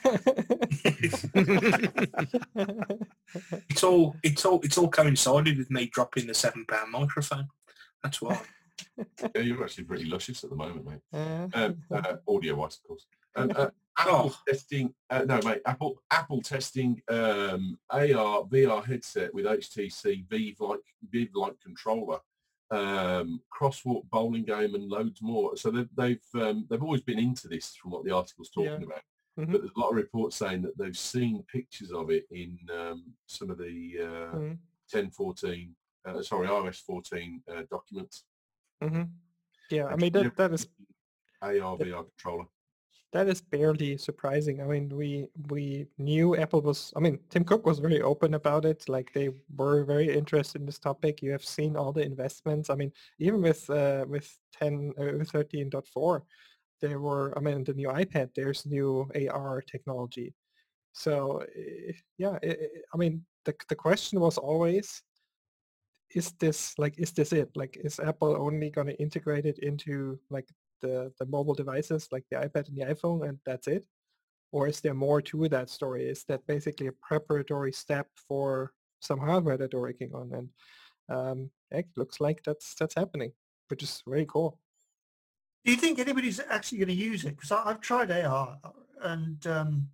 it's all it's all it's all coincided with me dropping the seven pound microphone. That's why. Yeah, you're actually pretty luscious at the moment, mate. Uh, um, uh, audio-wise, of course. Um, uh, Apple oh. testing. Uh, no, mate. Apple Apple testing um, A R V R headset with H T C Vive-like Vive-like controller. Um, crosswalk bowling game and loads more. So they've they've, um, they've always been into this from what the article's talking yeah. about. Mm-hmm. But there's a lot of reports saying that they've seen pictures of it in um, some of the uh, mm-hmm. ten fourteen, uh, sorry, iOS fourteen uh, documents. Mm-hmm. Yeah, I mean that that is A R V R controller. That is barely surprising. I mean, we we knew Apple was, I mean, Tim Cook was very open about it. Like they were very interested in this topic. You have seen all the investments. I mean, even with uh, with ten, uh, with thirteen point four, there were, I mean, the new iPad, there's new A R technology. So uh, yeah, it, it, I mean, the the question was always, is this like, is this it? Like, is Apple only going to integrate it into like the the mobile devices like the iPad and the iPhone and that's it? Or is there more to that story? Is that basically a preparatory step for some hardware that they're working on? And um, it looks like that's that's happening, which is very cool. Do you think anybody's actually going to use it? Because I've tried A R and um,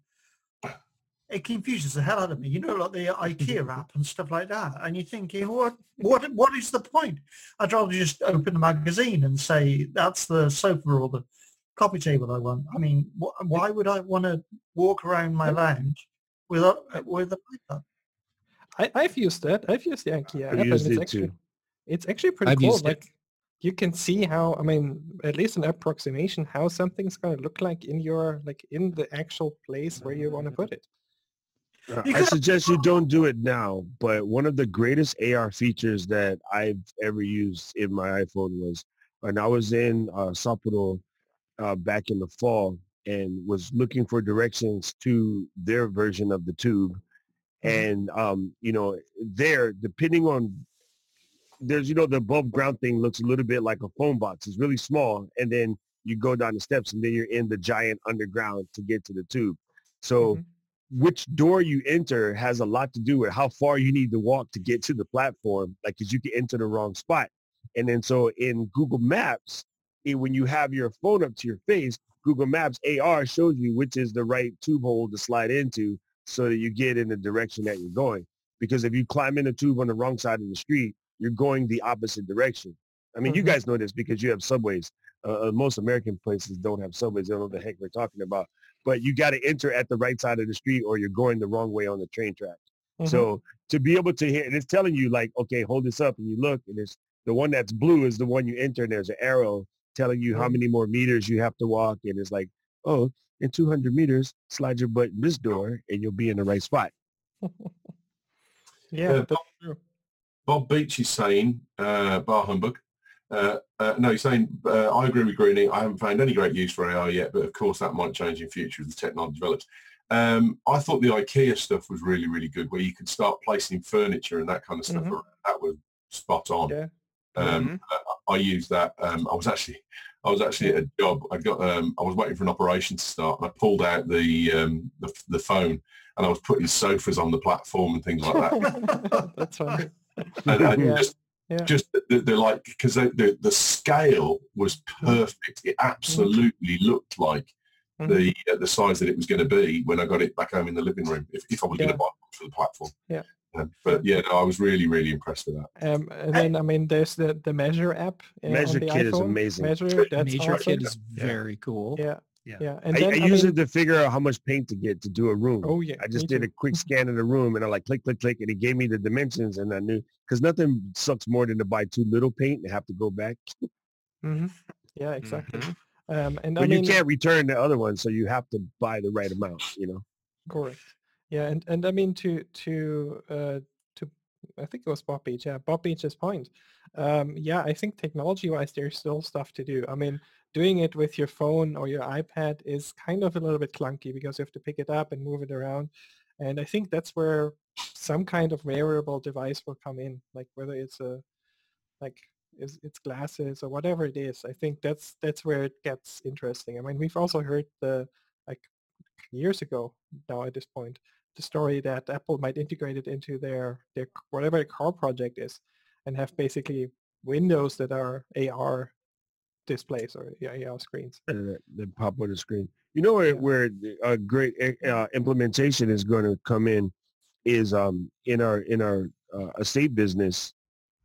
it confuses the hell out of me. You know, like the IKEA app and stuff like that. And you're thinking, what, what, what is the point? I'd rather just open the magazine and say, that's the sofa or the coffee table I want. I mean, wh- why would I want to walk around my lounge with a, with a iPad? I, I've used that. I've used the IKEA I've app. used and it's it actually, too. It's actually pretty I've cool. used Like, it. you can see how, I mean, at least an approximation, how something's going to look like in your, like in the actual place where you want to put it. Uh, I suggest you don't do it now, but one of the greatest A R features that I've ever used in my iPhone was when I was in uh, Sapporo uh, back in the fall and was looking for directions to their version of the tube. Mm-hmm. And, um, you know, there, depending on, there's, you know, the above ground thing looks a little bit like a phone box. It's really small. And then you go down the steps and then you're in the giant underground to get to the tube. So mm-hmm. which door you enter has a lot to do with how far you need to walk to get to the platform, like, because you can enter the wrong spot. And then so in Google Maps, it, when you have your phone up to your face, Google Maps A R shows you which is the right tube hole to slide into so that you get in the direction that you're going. Because if you climb in a tube on the wrong side of the street, you're going the opposite direction. I mean, mm-hmm. you guys know this because you have subways. Uh, most American places don't have subways. They don't know what the heck we're talking about. but you got to enter at the right side of the street or you're going the wrong way on the train track. Mhm. So to be able to hear, and it's telling you like, okay, hold this up, and you look, and it's the one that's blue is the one you enter, and there's an arrow telling you how many more meters you have to walk, and it's like, oh, in two hundred meters, slide your butt in this door, and you'll be in the right spot. Yeah, Uh, that's true. Bob Beach is saying, uh, bar humbug. Uh, uh, no, he's saying, uh, I agree with Greenie. I haven't found any great use for A I yet, but of course that might change in future as the technology develops. Um, I thought the IKEA stuff was really, really good, where you could start placing furniture and that kind of stuff Mhm. around. That was spot on. Yeah. Um, Mhm. I, I used that. Um, I was actually, I was actually at a job. I got, um, I was waiting for an operation to start, and I pulled out the um, the, the phone, and I was putting sofas on the platform and things like that. That's funny. and, and Yeah. just, Yeah. just the, the like, because the, the the scale was perfect. It absolutely looked like Mhm. the uh, the size that it was going to be when I got it back home in the living room. If, if I was going Yeah. to buy one for the platform. Yeah. Um, but yeah, no, I was really, really impressed with that. Um, and then I mean, there's the the Measure app uh, Measure on the Kit is iPhone. amazing. Measure, that's Major awesome. Kit is Yeah. very cool. Yeah, Yeah. yeah. And I, then I I use mean, it to figure out how much paint to get to do a room. oh yeah, I just me did too. a quick scan of the room, and I like click, click, click, and it gave me the dimensions, and I knew, because nothing sucks more than to buy too little paint and have to go back. Hmm. Yeah, exactly. Mhm. Um, and I But you mean, can't return the other one, so you have to buy the right amount, you know? correct. Yeah, and and I mean to to uh to I think it was Bob Beach. Yeah, Bob Beach's point. Um, yeah, I think technology-wise, there's still stuff to do. I mean, doing it with your phone or your iPad is kind of a little bit clunky because you have to pick it up and move it around. And I think that's where some kind of wearable device will come in, like whether it's a like is it's glasses or whatever it is. I think that's that's where it gets interesting. I mean, we've also heard the like years ago now at this point the story that Apple might integrate it into their their whatever the car project is and have basically windows that are A R displays or yeah, A R screens. Uh, the pop on the screen. You know where, Yeah. where the- a great uh, implementation is going to come in is um, in our in our uh, estate business.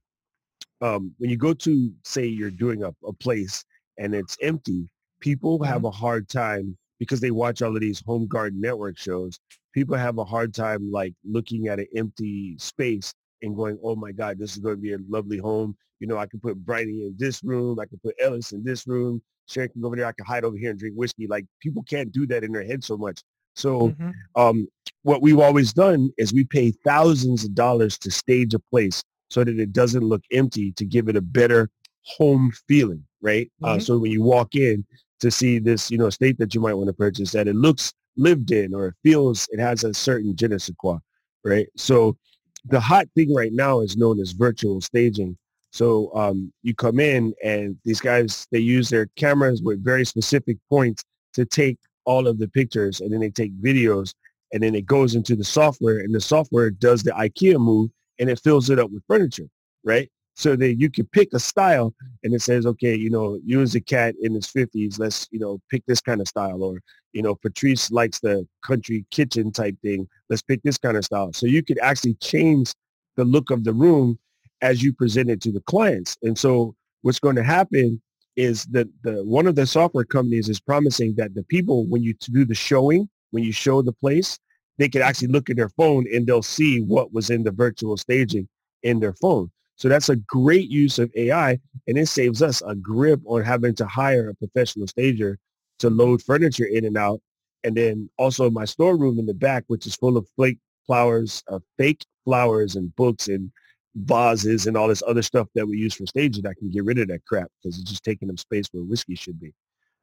Um, when you go to, say, you're doing a, a place and it's empty, people have a hard time because they watch all of these home garden network shows. People have a hard time like looking at an empty space and going, oh my God, this is going to be a lovely home. You know, I can put Bridie in this room. I can put Ellis in this room. Sharon can go over there. I can hide over here and drink whiskey. Like people can't do that in their head so much. So Mhm. um, what we've always done is we pay thousands of dollars to stage a place so that it doesn't look empty, to give it a better home feeling, right? Uh, Mhm. so when you walk in to see this, you know, estate that you might want to purchase, that it looks lived in or it feels, it has a certain je ne sais quoi, right? So the hot thing right now is known as virtual staging. So um, you come in and these guys, they use their cameras with very specific points to take all of the pictures, and then they take videos, and then it goes into the software, and the software does the IKEA move, and it fills it up with furniture, right? So that you can pick a style, and it says, okay, you know, you as a cat in his fifties, let's, you know, pick this kind of style. Or, you know, Patrice likes the country kitchen type thing. Let's pick this kind of style. So you could actually change the look of the room as you present it to the clients. And so what's going to happen is that the one of the software companies is promising that the people, when you do the showing, when you show the place, they can actually look at their phone and they'll see what was in the virtual staging in their phone. So that's a great use of A I, and it saves us a grip on having to hire a professional stager to load furniture in and out. And then also my storeroom in the back, which is full of fake flowers, uh, fake flowers and books and vases and all this other stuff that we use for staging. I can get rid of that crap because it's just taking up space where whiskey should be.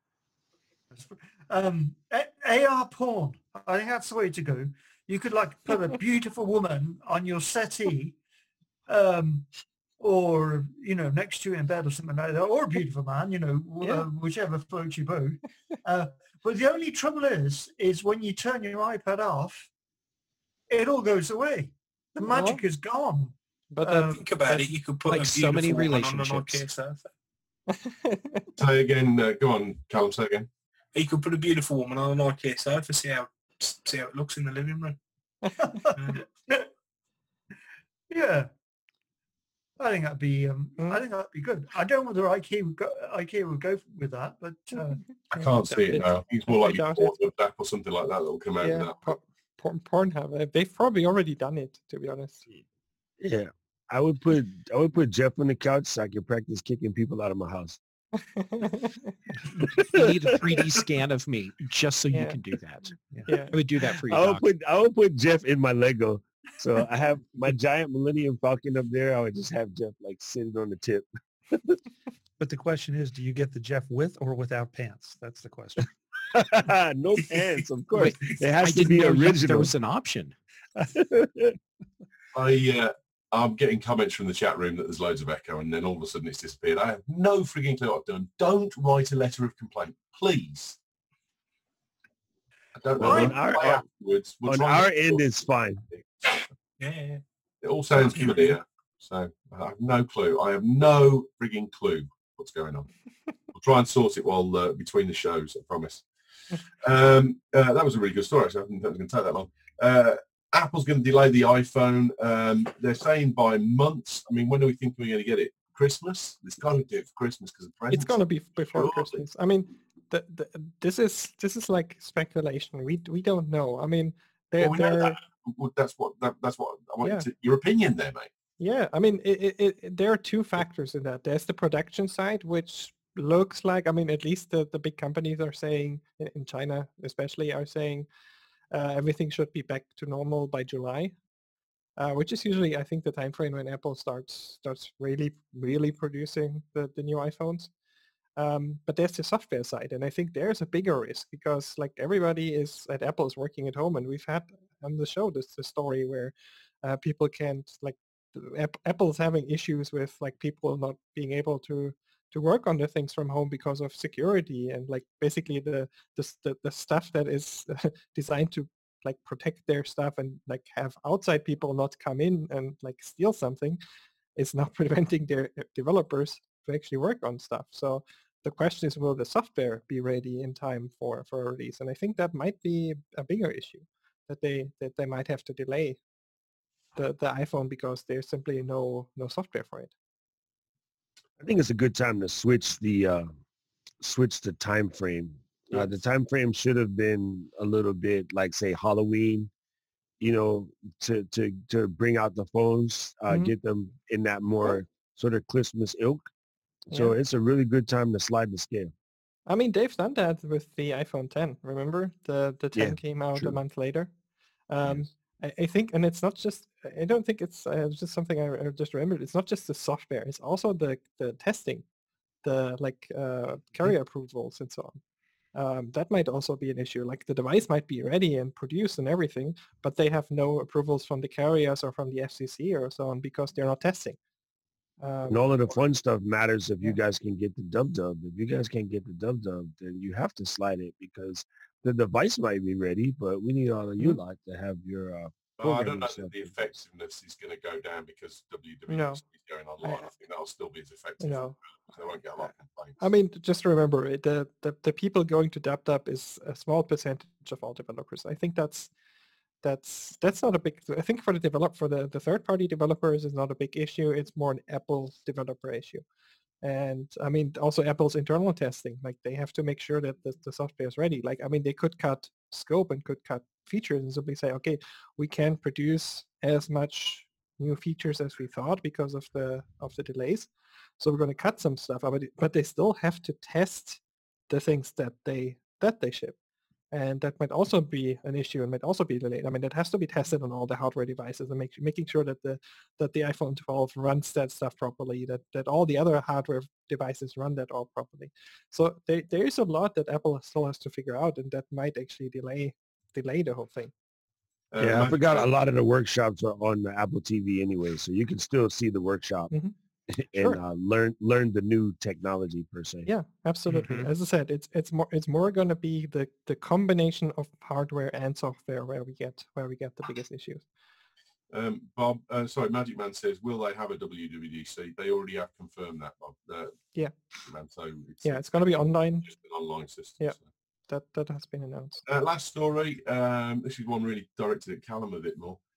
Um, A- AR porn. I think that's the way to go. You could like put a beautiful woman on your settee, um, or you know, next to you in bed or something like that, or a beautiful man. You know, w- Yeah. uh, whichever floats your boat. Uh, but the only trouble is, is when you turn your iPad off, it all goes away. The magic Oh. is gone. But Uh, that's Think about it. You could put Like a so many beautiful woman on an relationships. IKEA sofa. Say again, uh, go on, Callum, say again. You could put a beautiful woman on an IKEA sofa. See how see how it looks in the living room. Yeah. I think that'd be. Um, Mm. I think that'd be good. I don't know whether IKEA would go. IKEA would go with that, but uh, I can't see it It's- now. It's more I like doubt a app or something like that that will come out yeah, with that. por- por- Pornhub. uh, They've probably already done it, to be honest. Yeah. I would put I would put Jeff on the couch so I can practice kicking people out of my house. You need a three D scan of me just so you Yeah. can do that. yeah. I would do that for you, I would Doc. put I would put Jeff in my Lego. So I have my giant Millennium Falcon up there. I would just have Jeff like sitting on the tip. But the question is, do you get the Jeff with or without pants? That's the question. No pants, of course. Wait, It I has to didn't be know yet there original. was an option. I, uh, I'm getting comments from the chat room that there's loads of echo, and then all of a sudden it's disappeared. I have no frigging clue what I've done. Don't write a letter of complaint, please. I don't know. Well, We'll on our- try afterwards. We'll On try and our get- end, it's fine. Yeah, yeah, yeah. It all sounds familiar, so I have no clue. I have no frigging clue what's going on. We'll try and sort it while uh, between the shows, I promise. Um, uh, that was a really good story, actually. I didn't think it was going to take that long. Uh, Apple's going to delay the iPhone. Um, they're saying by months. I mean, when do we think we're going to get it? Christmas? It's got to do it for Christmas because of presents. It's gonna be before Surely. Christmas. I mean, the, the, this is this is like speculation. We we don't know. I mean, they're, Well, we know they're that. Well, that's what that, that's what I want Yeah. to, your opinion there, mate. yeah. I mean, it, it, it, there are two factors in that. There's the production side, which looks like, I mean, at least the, the big companies are saying in in China, especially, are saying uh, everything should be back to normal by July. Uh, which is usually, I think, the time frame when Apple starts starts really, really producing the, the new iPhones. Um, but there's the software side, and I think there's a bigger risk because, like, everybody is at Apple is working at home, and we've had on the show this the story where uh, people can't, like, the App- Apple's having issues with, like, people not being able to to work on the things from home because of security and, like, basically the the s- the, the stuff that is designed to, like, protect their stuff and, like, have outside people not come in and, like, steal something is not preventing their uh, developers to actually work on stuff. So the question is, will the software be ready in time for for a release? And I think that might be a bigger issue, that they that they might have to delay the the iPhone because there's simply no no software for it. I think it's a good time to switch the uh, switch the time frame. Uh, the Yes. time frame should have been a little bit like, say, Halloween, you know, to to to bring out the phones, uh, Mhm. get them in that more sort of Christmas ilk. So Yeah. it's a really good time to slide the scale. I mean, they've done that with the iPhone ten. Remember, the the ten Yeah, came out true. a month later. Um, Yes. I, I think, and it's not just. I don't think it's uh, just something I, I just remembered. It's not just the software. It's also the the testing, the, like, uh, carrier approvals and so on. Um, that might also be an issue. Like, the device might be ready and produced and everything, but they have no approvals from the carriers or from the F C C or so on because they're not testing. And Um, all of the fun stuff matters if you Yeah. guys can get the dub dub. If you guys can't get the dub dub, then you have to slide it because the device might be ready, but we need all of you Mhm. lot to have your uh, Oh, I programming don't know stuff that the in place. effectiveness is going to go down because W W D C No. is going online. I, think that'll still be as effective. No. They won't get a lot of complaints. I mean, just remember, it, the, the the people going to DubDub is a small percentage of all developers. I think that's that's that's not a big. I think for the develop for the, the third party developers is not a big issue. It's more an Apple developer issue. And I mean, also Apple's internal testing, like, they have to make sure that the, the software is ready. Like, I mean, they could cut scope and could cut features and simply say, okay, we can't produce as much new features as we thought because of the of the delays. So we're going to cut some stuff, but it- but they still have to test the things that they that they ship. And that might also be an issue and might also be delayed. I mean, it has to be tested on all the hardware devices and make, making sure that the that the iPhone twelve runs that stuff properly, that, that all the other hardware devices run that all properly. So there, there is a lot that Apple still has to figure out, and that might actually delay delay the whole thing. Uh, Yeah, I Magic forgot Man- a lot of the workshops are on the Apple T V anyway, so you can still see the workshop Mhm. and Sure. uh, learn learn the new technology per se. Yeah, absolutely. Mhm. As I said, it's it's more it's more going to be the the combination of hardware and software where we get where we get the biggest issues. Um, Bob, uh, sorry, Magic Man says, will they have a W W D C? They already have confirmed that, Bob. Uh, Yeah. Man, so it's, Yeah, it's going to be online. just an online system. Yeah. so. That that has been announced. Uh, last story. Um, this is one really directed at Callum a bit more.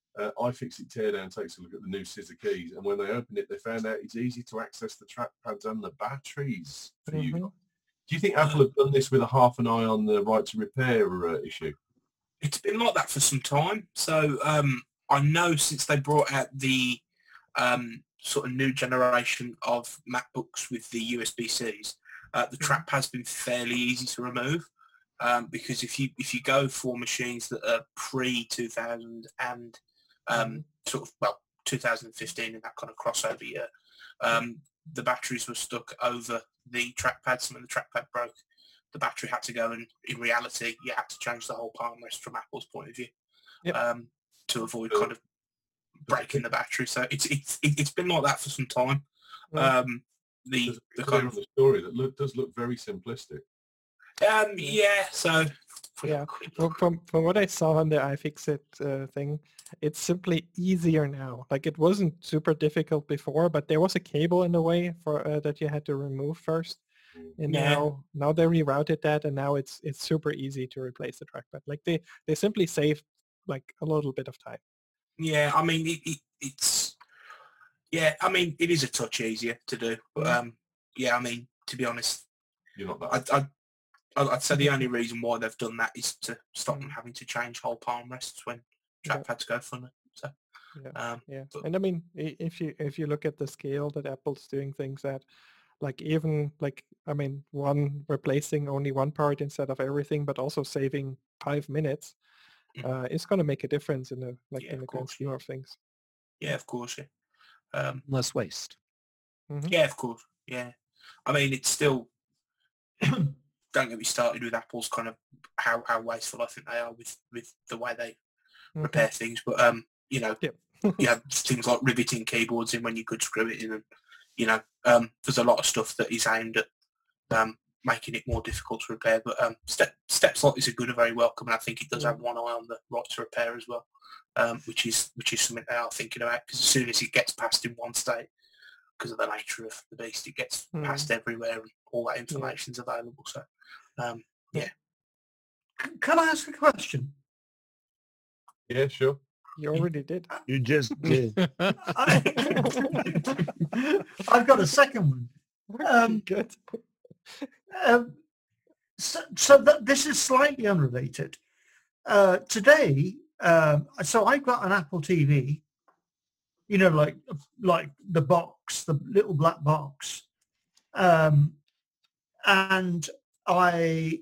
uh, iFixit Teardown takes a look at the new scissor keys, and when they opened it, they found out it's easy to access the trackpads and the batteries for you Mhm. guys. Do you think Apple have done this with a half an eye on the right to repair uh, issue? It's been like that for some time. So um, I know since they brought out the um, sort of new generation of MacBooks with the U S B Cs, uh, the trackpad's been fairly easy to remove. Um, because if you if you go for machines that are pre two thousand and um, Mhm. sort of well two thousand fifteen and that kind of crossover year, um, the batteries were stuck over the trackpad. Some of the trackpad broke. The battery had to go, and in reality, you had to change the whole palm rest from Apple's point of view Yep. um, to avoid kind of breaking the battery. So it's it's it's been like that for some time. Mm. Um, the There's the a kind on of the story that look, does look very simplistic. um yeah. So if we have Yeah. a quick Well, look. from from what I saw on the iFixit uh, thing, it's simply easier now. Like it wasn't super difficult before, but there was a cable in the way for uh, that you had to remove first. And Yeah. now now they rerouted that, and now it's it's super easy to replace the trackpad. Like they they simply saved like a little bit of time. Yeah, I mean it, it, it's yeah. I mean it is a touch easier to do, but Mm. um yeah. I mean to be honest, You're not that. I I I'd I'd say the only reason why they've done that is to stop them Mm. having to change whole palm rests when Yeah. trackpads go funny. So Yeah. um Yeah. but And I mean, i- if you if you look at the scale that Apple's doing things at, like even like I mean, one replacing only one part instead of everything, but also saving five minutes, Mhm. uh, is going to make a difference in the like Yeah, in of the grand course. scheme of things. yeah, of course, yeah. Um Less waste. Mhm. yeah, of course, yeah. I mean it's still don't get me started with Apple's kind of how, how wasteful I think they are with, with the way they Mhm. repair things. But um, you know, Yep. you have things like riveting keyboards in when you could screw it in, and you know, um, there's a lot of stuff that is aimed at um, making it more difficult to repair. But um, step, steps like this are good and very welcome, and I think it does Yeah. have one eye on the right to repair as well, um, which is which is something they are thinking about, because as soon as it gets passed in one state, because of the nature of the beast, it gets Mm. passed everywhere, and all that information's available. So, um, yeah. C- Can I ask a question? Yeah, sure. You already did. You just did. I, I've got a second one. Um, Good. Um, so so that this is slightly unrelated. Uh, today, um, so I've got an Apple T V, you know, like like the box, the little black box, um, and I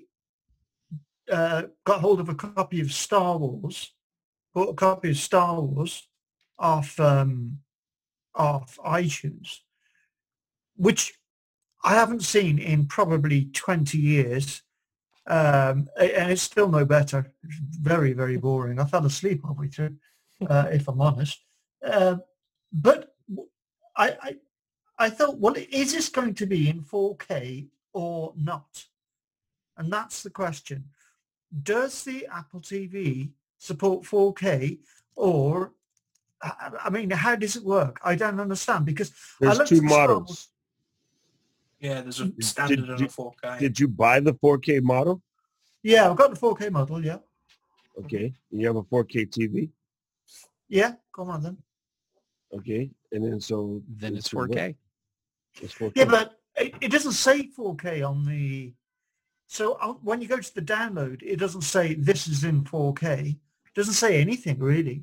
uh, got hold of a copy of Star Wars, bought a copy of Star Wars off um, off iTunes, which I haven't seen in probably twenty years. Um, a- and it's still no better. It's very, very boring. I fell asleep halfway through, uh, if I'm honest. Uh, but w- I, I, I thought, well, is this going to be in four K or not? And that's the question. Does the Apple T V support four K, or, I I mean, how does it work? I don't understand, because I There's looked two at the Star Wars- models. Yeah, there's a Did- standard did- and a four K. Did you buy the four K model? Yeah, I've got the four K model. Yeah, Okay. And you have a four K T V? yeah. Come on then. Okay. And then so Then it's so four what? K. It's four K. Yeah, but it, it doesn't say four K on the. So uh, when you go to the download, it doesn't say this is in four K. It doesn't say anything really.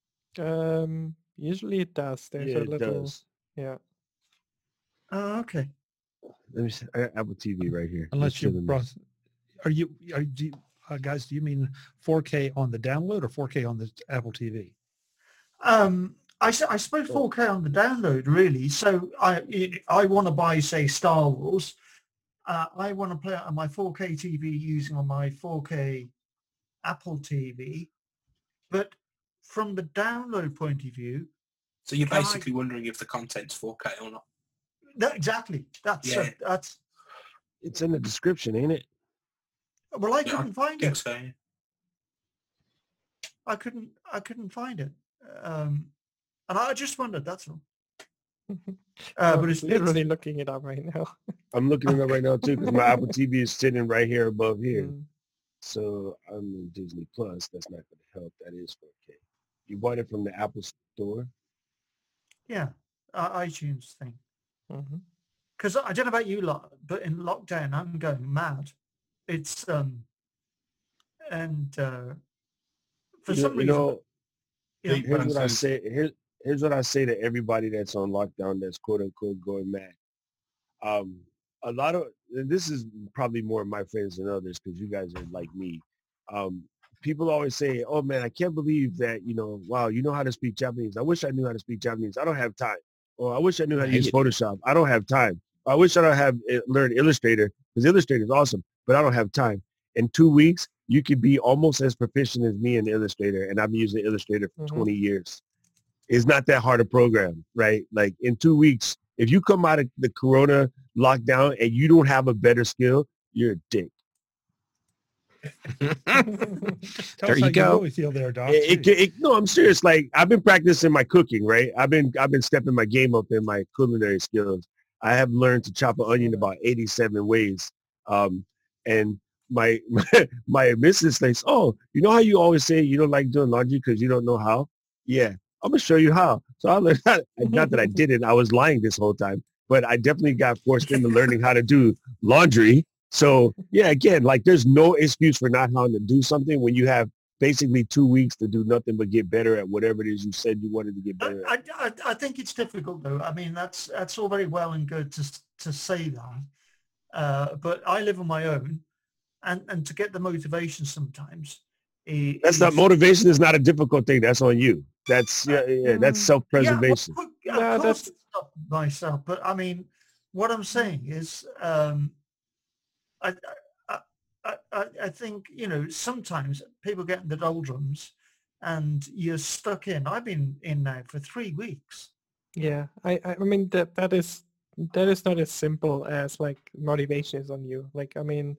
Um, usually it does. There's Yeah, a it little. does. Yeah. Oh, okay. Let me see. I got Apple T V right here. Unless Let's you show them brought, this. are you, are you, uh, guys, do you mean four K on the download or four K on the Apple T V? Um, I, s- I suppose four K on the download really. So I I want to buy, say, Star Wars. Uh, I want to play it on my four K T V using on my four K Apple T V. But from the download point of view, So you're Can I- basically wondering if the content's four K or not. that, exactly. That's uh, Yeah. that's. It's in the description, ain't it? Well, I Yeah, couldn't I find think it. so. Yeah. I couldn't I couldn't find it. Um, and I just wondered, that's all. Uh, I'm but it's literally it's, looking it up right now. I'm looking it up right now too because my Apple T V is sitting right here above here. Mm. So I'm in Disney Plus. That's not going to help. That is four K. You bought it from the Apple Store. Yeah, uh, iTunes thing. Mhm. Because I don't know about you lot, but in lockdown, I'm going mad. It's um, and uh, for You, some you reason, know, yeah, Deep here's Man what I says, say. Here's here's what I say to everybody that's on lockdown that's quote unquote going mad. Um, a lot of and this is probably more my friends than others because you guys are like me. Um, people always say, "Oh man, I can't believe that you know, wow, you know how to speak Japanese. I wish I knew how to speak Japanese. I don't have time." Or I wish I knew how to Yeah, use you do. Photoshop. I don't have time. I wish I don't have uh, learned Illustrator because Illustrator is awesome, but I don't have time. In two weeks, you could be almost as proficient as me in Illustrator, and I've been using Illustrator for Mhm. twenty years. It's not that hard a program, right? Like in two weeks, if you come out of the Corona lockdown and you don't have a better skill, you're a dick. Tell There us how you go. really feel there, Doc. It, it, Jeez. it, no, I'm serious. Like I've been practicing my cooking, right? I've been I've been stepping my game up in my culinary skills. I have learned to chop an onion about eighty-seven ways. Um, and my, my my missus thinks, oh, you know how you always say you don't like doing laundry because you don't know how? Yeah, I'm gonna show you how. So I learned how, not that I didn't. I was lying this whole time, but I definitely got forced into learning how to do laundry. So yeah, again, like there's no excuse for not having to do something when you have basically two weeks to do nothing but get better at whatever it is you said you wanted to get I, better at. I, I I think it's difficult though. I mean, that's that's all very well and good to s- to say that, uh, but I live on my own, and and to get the motivation sometimes i- That's not is motivation is not a difficult thing. That's on you. That's uh, yeah, yeah that's Mm, yeah, well, self-preservation. of No, course that's it's not myself, but I mean, what I'm saying is, um, I, I, I, I I think, you know, sometimes people get in the doldrums and you're stuck in. I've been in now for three weeks. yeah. I I I mean that that is that is not as simple as like motivation is on you. Like I mean,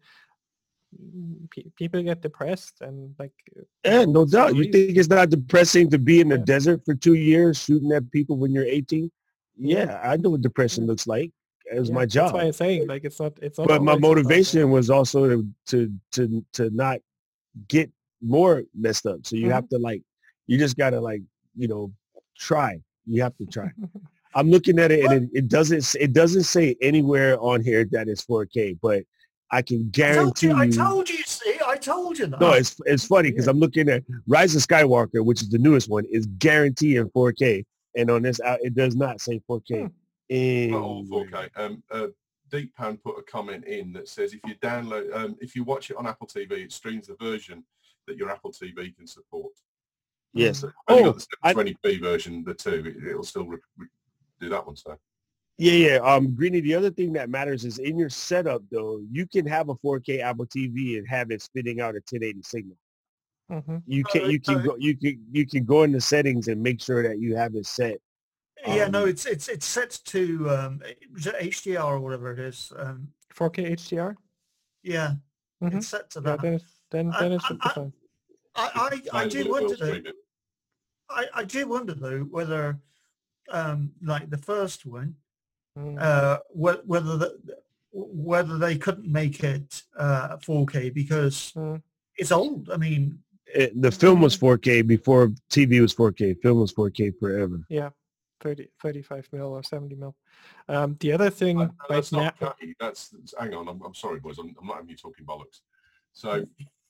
mm, pe- people get depressed and like uh, you Yeah, know no for doubt. You reasons. think it's not depressing to be in the Yeah, desert for two years shooting at people when you're eighteen? yeah, Yeah, I know what depression yeah, looks like. It was yeah. my That's why job. I'm saying like it's not it's not But my always about that. motivation was also to to to, to not get more messed up. So you Hmm. have to like, you just gotta like, you know, try. You have to try. I'm looking at it and What? it, it doesn't s- it doesn't say anywhere on here that it's four K, but I can I told you, guarantee I you. told you, see, I told you No, that. it's it's funny because Yeah. I'm looking at Rise of Skywalker, which is the newest one, is guaranteed in four K, and on this out it does not say four K. Hmm. not all four anywhere. K. Um, uh, Deep Pan put a comment in that says if you download, um, if you watch it on Apple T V, it streams the version that your Apple T V can support. Yes. So if you've only got Oh, the I, seven twenty p version, the two, it, it'll still re- re- do that one. So yeah, yeah. Um, Greeny, the other thing that matters is in your setup, though, you can have a four K Apple T V and have it spitting out a ten eighty signal. Hmm. You can No, you can no, go you can you can go in the settings and make sure that you have it set. yeah, no, Um, it's it's it's set to um, is it H D R or whatever it is. Um, four K H D R. yeah, Hmm. it's set to Yeah, that. then it- then I, then it should be I, fine. I, if I, it's I available, do it will wonder though. stream it. I, I do wonder though whether, um, like the first one, Mm. uh, wh- whether the, whether they couldn't make it uh, four K because Mm. it's old. I mean, it, the film was Mhm. four K before T V was four K. Film was four K forever. Yeah, thirty, thirty-five mil or seventy mil. Um, the other thing Uh, right that's now, not cutty. That's, that's hang on. I'm, I'm sorry, boys. I'm, I'm not having you talking bollocks. So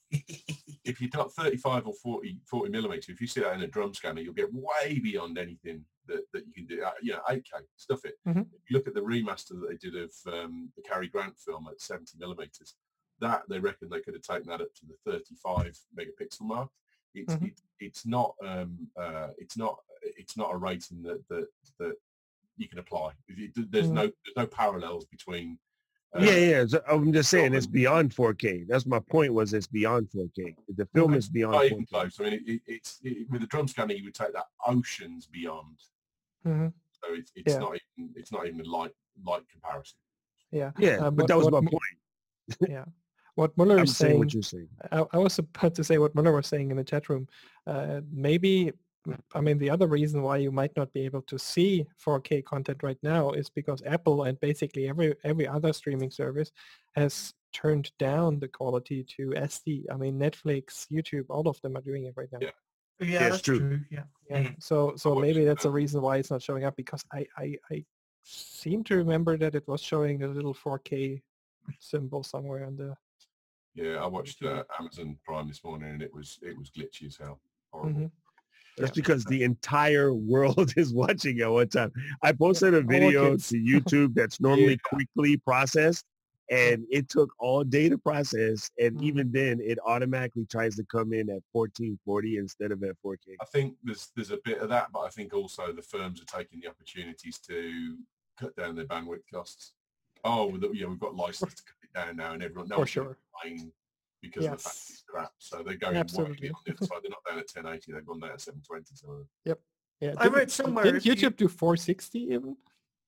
if you've got thirty-five or forty, forty millimeter, if you see that in a drum scanner, you'll get way beyond anything that, that you can do. Uh, you know, eight K, stuff it. Mhm. If you look at the remaster that they did of um, the Cary Grant film at seventy millimeters, that they reckon they could have taken that up to the thirty-five megapixel mark. It's Mhm. it, it's not um, uh, it's not it's not a rating that that that you can apply. It, it, there's Mhm. no there's no parallels between. Uh, Yeah, yeah. So I'm just saying it's film and- beyond four K. That's my point. Was it's beyond four K. The film Okay. is beyond not four even K. close. I mean, it, it, it's it, with a drum scanner, you would take that oceans beyond. Mhm. So it's it's Yeah. not even it's not even a light light comparison. Yeah. Yeah, Um, but what that was what my Mu- point. yeah, what Muller I'm is saying saying. what you're saying. I, I was about to say what Muller was saying in the chat room. Uh, maybe, I mean, the other reason why you might not be able to see four K content right now is because Apple and basically every every other streaming service has turned down the quality to S D. I mean, Netflix, YouTube, all of them are doing it right now. Yeah. Yeah, Yeah, it's that's true. true. Yeah. Yeah. Mm. So so watched maybe it that's a now. reason why it's not showing up, because I I, I seem to remember that it was showing a little four K symbol somewhere on the. Yeah, I watched T V. uh, Amazon Prime this morning, and it was it was glitchy as hell. Horrible. Mhm. That's Yeah. because the entire world is watching at one time. I posted a all the video kids. to YouTube that's normally quickly processed, and it took all day to process. And Mhm. even then, it automatically tries to come in at fourteen forty instead of at four K. I think there's there's a bit of that, but I think also the firms are taking the opportunities to cut down their bandwidth costs. Oh, well, yeah, we've got license to cut it down now, and everyone For knows sure. buying because of the fact Yes. it's crap. So they're going Absolutely. widely on the other side. They're not down at ten eighty. They've gone down at seven twenty. So Yep. Yeah. I Didn't, read somewhere didn't if you- YouTube do four sixty even?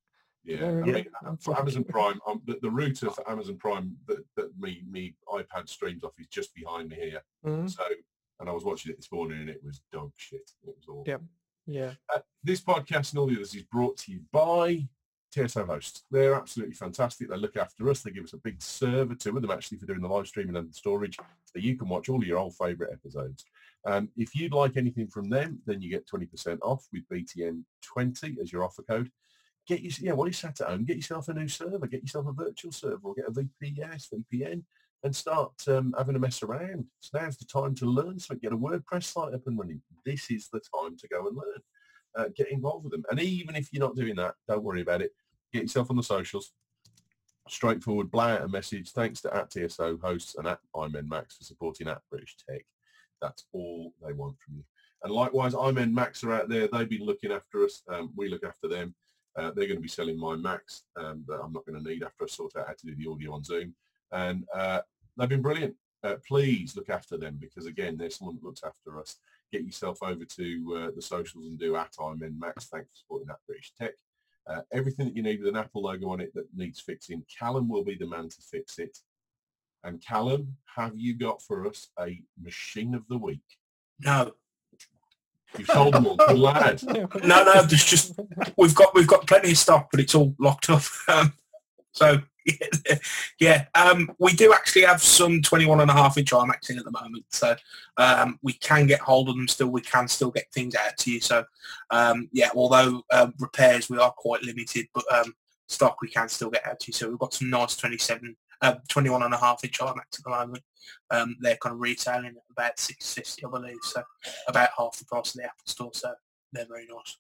Did yeah, I remember? mean, That's for like- Amazon Prime, um, the, the router for Amazon Prime that, that me me iPad streams off is just behind me here. Mhm. So, and I was watching it this morning, and it was dog shit. It was awful. Yeah. Yeah. Uh, this podcast and all the others is brought to you by T S O Hosts. They're absolutely fantastic. They look after us. They give us a big server, two of them actually, for doing the live streaming and the storage, so you can watch all of your old favourite episodes. Um, if you'd like anything from them, then you get twenty percent off with B T N twenty as your offer code. Get you, yeah, while you're sat at home, get yourself a new server, get yourself a virtual server, or get a V P S, V P N, and start um, having a mess around. So now's the time to learn something. Get a WordPress site up and running. This is the time to go and learn. Uh, get involved with them. And even if you're not doing that, don't worry about it. Get yourself on the socials. Straightforward, blare out a message. Thanks to at T S O Hosts and at iMenMax for supporting at British Tech. That's all they want from you. And likewise, iMenMax are out there. They've been looking after us. Um, we look after them. Uh, they're going to be selling my Macs um, that I'm not going to need after I sort out how to do the audio on Zoom. And uh, they've been brilliant. Uh, please look after them, because, again, there's someone that looks after us. Get yourself over to uh, the socials and do at iMenMax. Thanks for supporting that British Tech. Uh, everything that you need with an Apple logo on it that needs fixing, Callum will be the man to fix it. And Callum, have you got for us a machine of the week? No, You've sold them all. Good lad. no, no. There's just we've got we've got plenty of stock, but it's all locked up. Um, so yeah, um, we do actually have some twenty-one and a half inch iMacs in at the moment, so um, we can get hold of them still. We can still get things out to you. So um, yeah, although um, repairs we are quite limited, but um, stock we can still get out to you. So we've got some nice twenty-seven, uh, twenty-one and a half inch iMacs at the moment. Um, they're kind of retailing at about six fifty, I believe, so about half the price of the Apple Store. So they're very nice.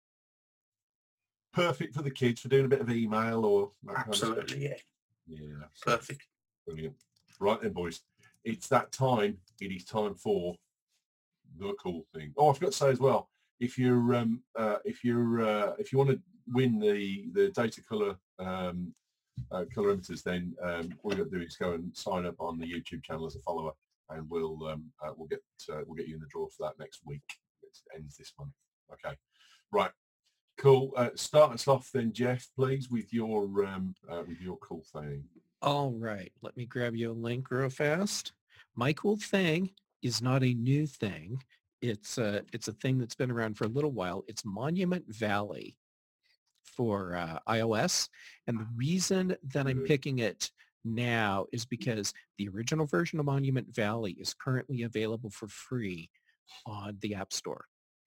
Perfect for the kids for doing a bit of email or that kind of stuff. Absolutely, yeah, Yeah, perfect. brilliant. Right then, boys, it's that time. It is time for the cool thing. Oh, I forgot to say as well, if you're um, uh, if you're uh, if you want to win the the data color um, uh, colorimeters, then um, all you got to do is go and sign up on the YouTube channel as a follower, and we'll um, uh, we'll get uh, we'll get you in the draw for that next week. It ends this month. Okay, right. Cool. Uh, start us off then, Jeff, please, with your um, uh, with your cool thing. All right, let me grab you a link real fast. My cool thing is not a new thing. It's a, it's a thing that's been around for a little while. It's Monument Valley for uh, iOS. And the reason that I'm Good. picking it now is because the original version of Monument Valley is currently available for free on the App Store.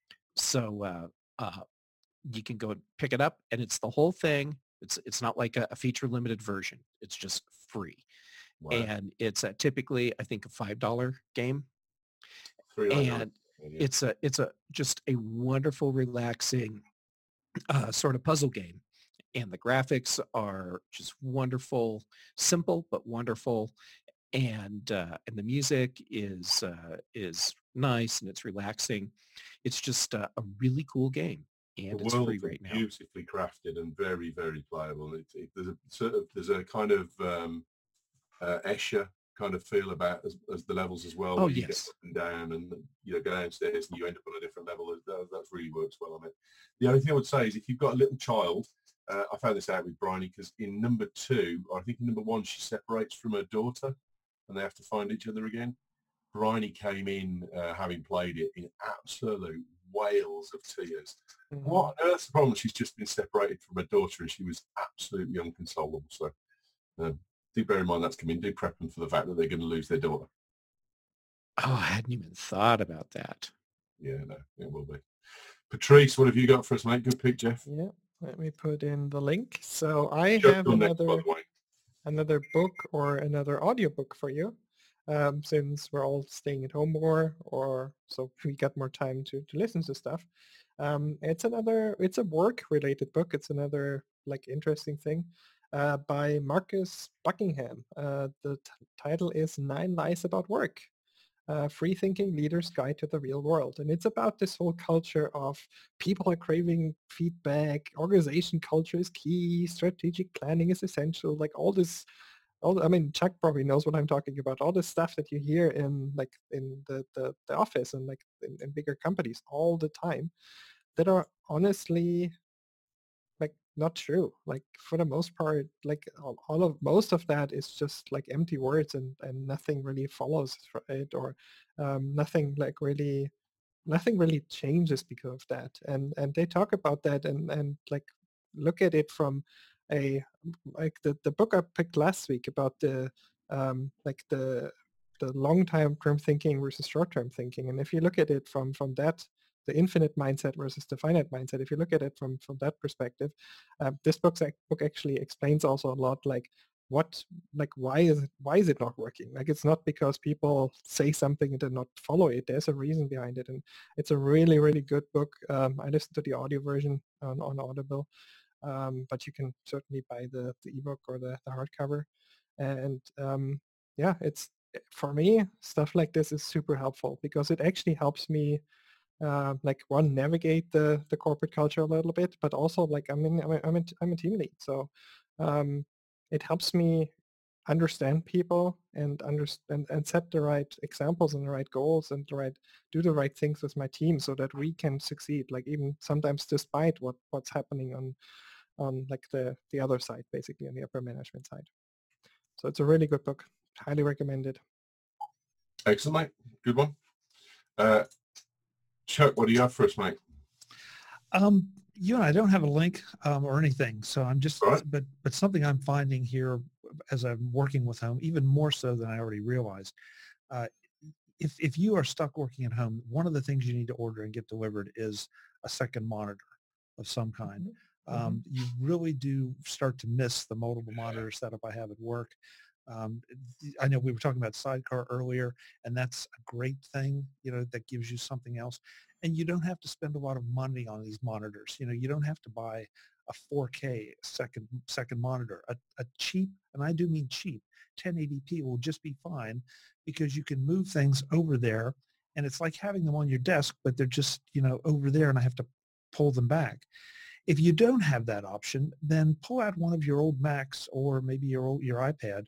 So uh, uh, you can go and pick it up, and it's the whole thing. It's it's not like a, a feature limited version. It's just free. Wow. And it's a, typically, I think, a five dollar game. Three ninety-nine. And Yeah. it's a it's a just a wonderful, relaxing uh, sort of puzzle game. And the graphics are just wonderful, simple but wonderful. And uh, and the music is uh, is nice, and it's relaxing. It's just uh, a really cool game. And The it's world free is right now. beautifully crafted and very, very playable. It, it, there's a sort of there's a kind of um, uh, Escher kind of feel about as, as the levels as well. Oh, where you yes. get up and down, and you know, go downstairs and you end up on a different level. That, that really works well on it. The only thing I would say is if you've got a little child, uh, I found this out with Bryony because in number two, or I think in number one, she separates from her daughter, and they have to find each other again. Bryony came in uh, having played it in absolute whales of tears. Mhm. What on earth's the problem? She's just been separated from her daughter and she was absolutely inconsolable. So um, do bear in mind that's coming. Do prep them for the fact that they're going to lose their daughter. Oh, I hadn't even thought about that. Yeah, no, it will be. Patrice, what have you got for us, mate? Good pick, Jeff. Yeah, let me put in the link. So I Just have on next, by another the way. another book or another audiobook for you. Um, since we're all staying at home more, or so we got more time to, to listen to stuff. Um, it's another, it's a work-related book. It's another like interesting thing uh, by Marcus Buckingham. Uh, the t- title is Nine Lies About Work. Uh, Free Thinking Leaders Guide to the Real World. And it's about this whole culture of people are craving feedback, organization culture is key, strategic planning is essential, like all this all I mean, Chuck probably knows what I'm talking about. All this stuff that you hear in like in the, the, the office and like in, in bigger companies all the time that are honestly like not true. Like for the most part, like all, all of most of that is just like empty words and, and nothing really follows for it or um, nothing like really nothing really changes because of that. And and they talk about that and, and like look at it from a like the, the book I picked last week about the um like the the long time term thinking versus short term thinking. And if you look at it from from that the infinite mindset versus the finite mindset, if you look at it from from that perspective, uh, this book's ac- book actually explains also a lot like what like why is it why is it not working. Like it's not because people say something and then not follow it. There's a reason behind it, and it's a really really good book. um, I listened to the audio version on, on Audible, um, but you can certainly buy the, the ebook or the, the hardcover. And um, yeah, it's for me stuff like this is super helpful because it actually helps me uh, like one navigate the the corporate culture a little bit, but also like I'm in I'm a, I'm a, I'm a team lead, so um, it helps me understand people and understand and set the right examples and the right goals and the right do the right things with my team so that we can succeed, like even sometimes despite what what's happening on on like the the other side, basically on the upper management side. So it's a really good book, highly recommended. Excellent, mate. Good one. Uh, Chuck, what do you have for us, mate? Um, you know, I don't have a link um, or anything, so I'm just, All right. but but something I'm finding here as I'm working with home, even more so than I already realized. Uh, if if you are stuck working at home, one of the things you need to order and get delivered is a second monitor of some kind. Mhm. Um, you really do start to miss the multiple monitor setup I have at work. Um, I know we were talking about Sidecar earlier, and that's a great thing, you know, that gives you something else. And you don't have to spend a lot of money on these monitors. You know, you don't have to buy a four K second second monitor. A, a cheap, and I do mean cheap, ten eighty p will just be fine because you can move things over there, and it's like having them on your desk, but they're just, you know, over there, and I have to pull them back. If you don't have that option, then pull out one of your old Macs or maybe your old, your iPad,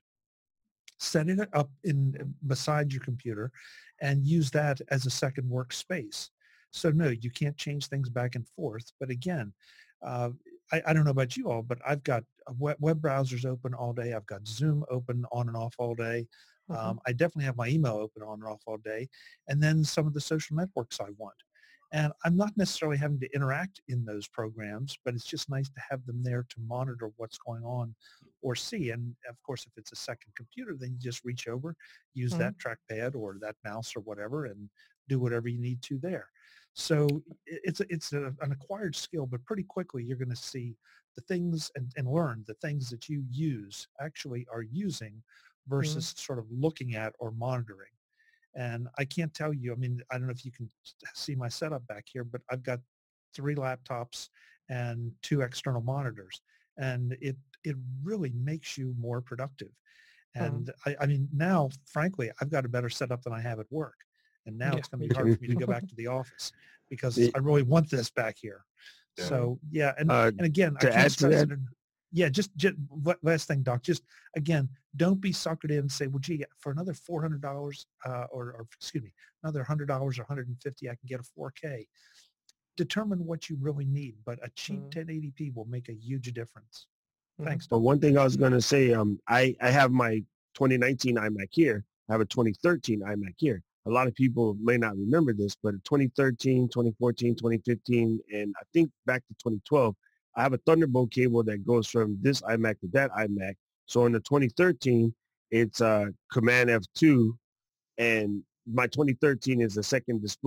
set it up in beside your computer, and use that as a second workspace. So no, you can't change things back and forth. But again, uh, I, I don't know about you all, but I've got web, web browsers open all day. I've got Zoom open on and off all day. Mhm. Um, I definitely have my email open on and off all day. And then some of the social networks I want. And I'm not necessarily having to interact in those programs, but it's just nice to have them there to monitor what's going on or see. And of course, if it's a second computer, then you just reach over, use Mhm. that trackpad or that mouse or whatever, and do whatever you need to there. So i- it's a, it's a, an acquired skill, but pretty quickly you're going to see the things and, and learn the things that you use actually are using versus sort of looking at or monitoring. And I can't tell you, I mean, I don't know if you can see my setup back here, but I've got three laptops and two external monitors. And it, it really makes you more productive. And I, I mean, now, frankly, I've got a better setup than I have at work. And now Yeah, it's going me to be hard too. for me to go back to the office because The- I really want this back here. Yeah. So yeah, and, Uh, and again, I to can't add to stress that- it. en- Yeah, just, just last thing, Doc. Just again, don't be suckered in and say, well, gee, for another four hundred dollars, uh, or, or excuse me, another one hundred dollars or one hundred fifty, I can get a four K. Determine what you really need, but a cheap Mhm. ten eighty p will make a huge difference. Mhm. Thanks, But Doc. one thing I was going to say, um, I, I have my twenty nineteen iMac here. I have a twenty thirteen iMac here. A lot of people may not remember this, but in twenty thirteen, twenty fourteen, twenty fifteen, and I think back to twenty twelve, I have a Thunderbolt cable that goes from this iMac to that iMac. So in the twenty thirteen, it's uh, Command F two, and my twenty thirteen is the second display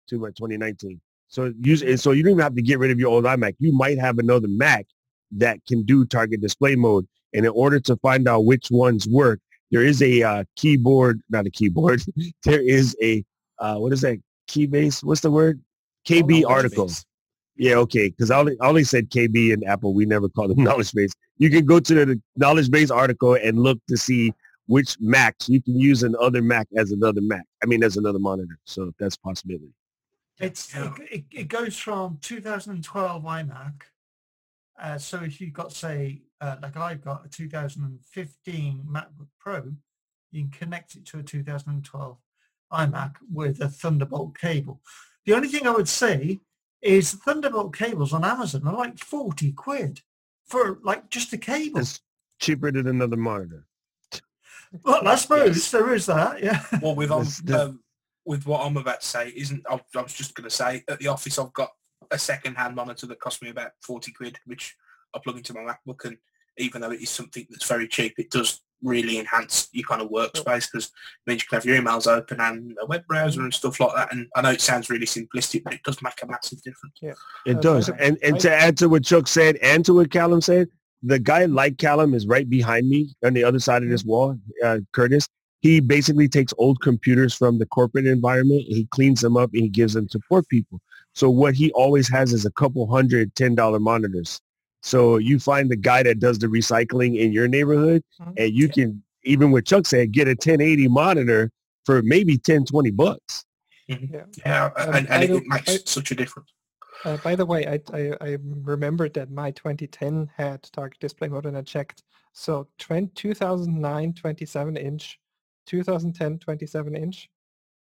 to my twenty nineteen. So use and so you don't even have to get rid of your old iMac. You might have another Mac that can do target display mode. And in order to find out which ones work, there is a uh, keyboard, not a keyboard. There is a, uh, what is that? Keybase? What's the word? K B Knowledge article. base. Yeah, okay. Because I only, I only said K B and Apple. We never call them knowledge base. You can go to the knowledge base article and look to see which Macs you can use another Mac as another Mac. I mean, as another monitor. So that's a possibility. It's it, it, it goes from two thousand twelve iMac. Uh, so if you've got, say, uh, like I've got a two thousand fifteen MacBook Pro, you can connect it to a two thousand twelve iMac with a Thunderbolt cable. The only thing I would say is Thunderbolt cables on Amazon are like forty quid for like just a cable. It's cheaper than another monitor. Well, I suppose Yes. there is that, yeah. Well, with um, That's the- um, with what I'm about to say, isn't I, I was just going to say at the office I've got a second-hand monitor that cost me about forty quid, which I plug into my MacBook, and even though it is something that's very cheap, it does really enhance your kind of workspace because it means you can have your emails open and a web browser and stuff like that. And I know it sounds really simplistic, but it does make a massive difference. It Uh, does. by the- And and by- to add to what Chuck said and to what Callum said, the guy like Callum is right behind me on the other side of this wall, uh, Curtis. He basically takes old computers from the corporate environment, he cleans them up, and he gives them to poor people. So what he always has is a couple hundred ten dollar monitors. So you find the guy that does the recycling in your neighborhood, Mhm. and you can, even what Chuck said, get a ten eighty monitor for maybe ten, twenty bucks. Yeah. Yeah, Um, and, I and it, don't- it makes I- such a difference. Uh, by the way, I, I I remembered that my twenty ten had target display mode, and I checked. So twen- two thousand nine twenty-seven inch, two thousand ten twenty-seven inch,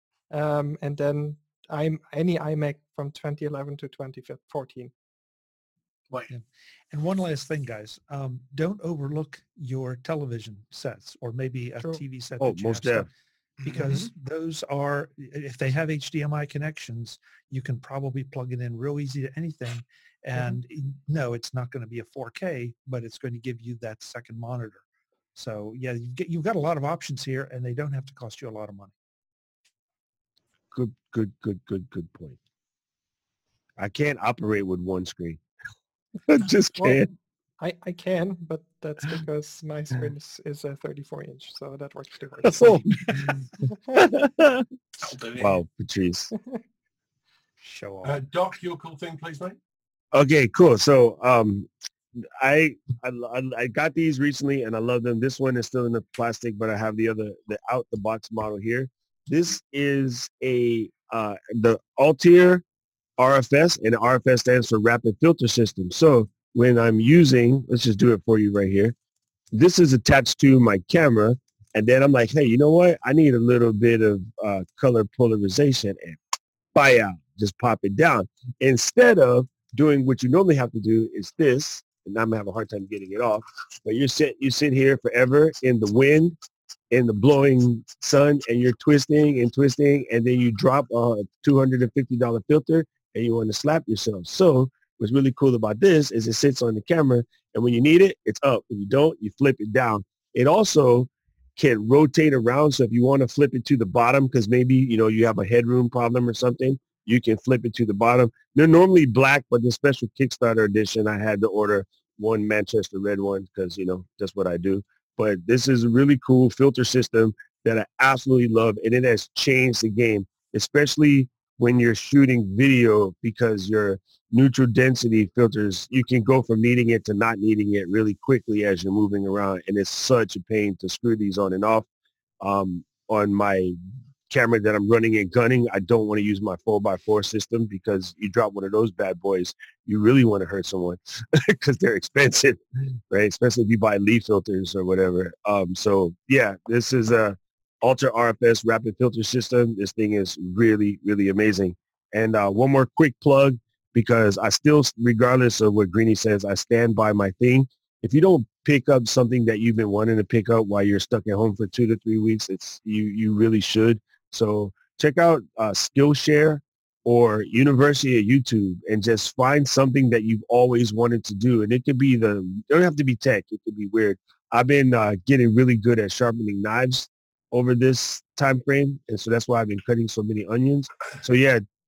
um, and then I'm any iMac from twenty eleven to twenty fourteen. Wait, And one last thing, guys, um, don't overlook your television sets or maybe a True. T V set. Oh, that you most have set, def. because those are, if they have H D M I connections, you can probably plug it in real easy to anything. And no, it's not going to be a four K, but it's going to give you that second monitor. So yeah, you get, you've got a lot of options here, and they don't have to cost you a lot of money. Good, good, good, good, good point. I can't operate with one screen. I just Well, can't. I, I can, but that's because my screen is, is a thirty-four inch, so that works too Oh. hard. that'll do it. Wow, Patrice. Show off. Uh, Doc, your cool thing, please, mate. Okay, cool. So um, I, I I I got these recently, and I love them. This one is still in the plastic, but I have the other the out the box model here. This is a uh, the Altair R F S, and R F S stands for Rapid Filter System. So when I'm using, let's just do it for you right here. This is attached to my camera, and then I'm like, hey, you know what? I need a little bit of uh, color polarization, and fire, just pop it down. Instead of doing what you normally have to do is this, and I'm gonna have a hard time getting it off, but you sit you sit here forever in the wind, in the blowing sun, and you're twisting and twisting, and then you drop a two hundred fifty dollar filter, and you want to slap yourself. So what's really cool about this is it sits on the camera, and when you need it, it's up. When you don't, you flip it down. It also can rotate around, so if you want to flip it to the bottom, because maybe you know you have a headroom problem or something, you can flip it to the bottom. They're normally black, but the special Kickstarter edition, I had to order one Manchester red one because, you know, that's what I do. But this is a really cool filter system that I absolutely love, and it has changed the game, especially when you're shooting video, because your neutral density filters, you can go from needing it to not needing it really quickly as you're moving around, and it's such a pain to screw these on and off. Um, on my camera that I'm running and gunning, I don't want to use my four by four system, because you drop one of those bad boys, you really want to hurt someone because they're expensive, right? Especially if you buy leaf filters or whatever. Um, so yeah, this is a Altair R F S rapid filter system. This thing is really, really amazing. And uh, one more quick plug, because I still, regardless of what Greenie says, I stand by my thing. If you don't pick up something that you've been wanting to pick up while you're stuck at home for two to three weeks, it's you you really should. So check out uh, Skillshare or University of YouTube, and just find something that you've always wanted to do. And it could be the, it don't have to be tech. It could be weird. I've been uh, getting really good at sharpening knives over this time frame, and so that's why I've been cutting so many onions. So yeah,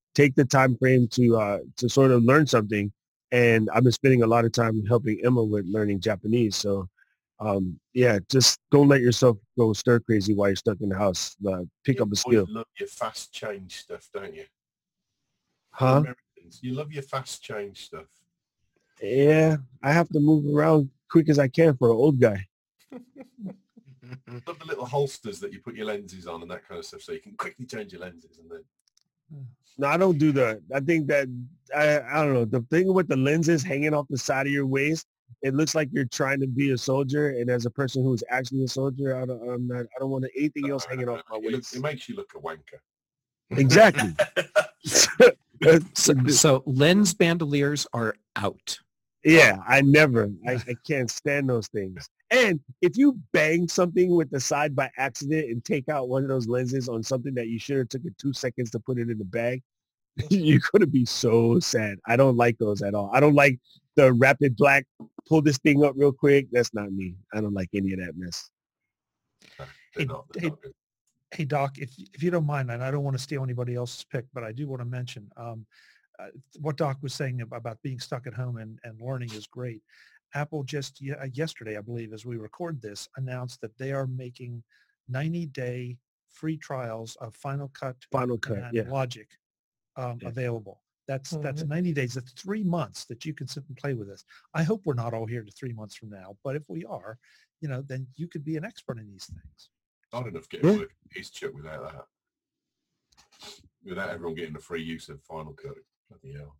take the time frame to uh, to sort of learn something. And I've been spending a lot of time helping Emma with learning Japanese. So um, yeah, just don't let yourself go stir crazy while you're stuck in the house. Uh, pick You up a boys skill. love your fast change stuff, don't you? Huh? Americans, you love your fast change stuff. Yeah, I have to move around quick as I can for an old guy. Love the little holsters that you put your lenses on and that kind of stuff, so you can quickly change your lenses and then. No, I don't do that. I think that I I don't know. The thing with the lenses hanging off the side of your waist, it looks like you're trying to be a soldier. And as a person who's actually a soldier, I don't I'm not I don't want anything else hanging off my It, looks, waist. it makes you look a wanker. Exactly. So, so lens bandoliers are out. Yeah, I never. I, I can't stand those things. And if you bang something with the side by accident and take out one of those lenses on something that you should have took it two seconds to put it in the bag, you're going to be so sad. I don't like those at all. I don't like the rapid black, pull this thing up real quick. That's not me. I don't like any of that mess. They're Hey, not- they're hey, not good. Hey, Doc, if if you don't mind, and I don't want to steal anybody else's pick, but I do want to mention um, uh, what Doc was saying ab- about being stuck at home and, and learning is great. Apple just ye- uh, yesterday, I believe, as we record this, announced that they are making ninety-day free trials of Final Cut Final Cut, and yeah. Logic um, Yeah. available. That's that's Mhm. ninety days. That's three months that you can sit and play with this. I hope we're not all here to three months from now, but if we are, you know, then you could be an expert in these things. Not enough getting Yeah. work his chuck without that. Without everyone getting the free use of Final Cut. Bloody hell.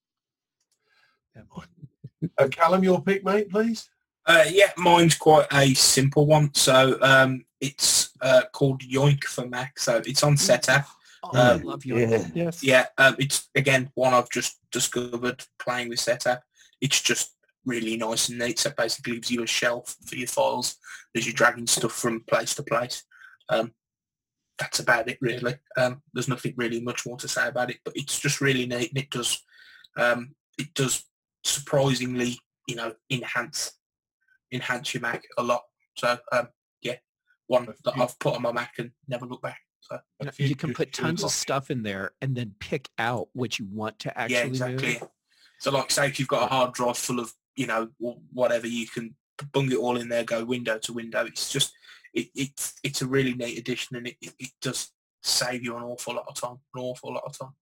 Yeah. Uh, Callum, your pick, mate, please. Uh, yeah, mine's quite a simple one. So um, it's uh, called Yoink for Mac. So it's on SetApp. Oh, I Um, love you. Yeah. Yes. Yeah, um, it's again one I've just discovered playing with SetApp. It's just really nice and neat. So it basically gives you a shelf for your files as you're dragging stuff from place to place. Um, that's about it, really. Um, there's nothing really much more to say about it, but it's just really neat, and it does um, it does surprisingly, you know, enhance enhance your Mac a lot. So um, yeah, one that I've put on my Mac and never look back. So You, know, If you you can could put do tons of like- stuff in there and then pick out what you want to actually yeah, exactly. move. So like, say if you've got a hard drive full of, you know, wh- whatever, you can bung it all in there, go window to window. It's just, it, it's it's a really neat addition, and it, it, it does save you an awful lot of time, an awful lot of time.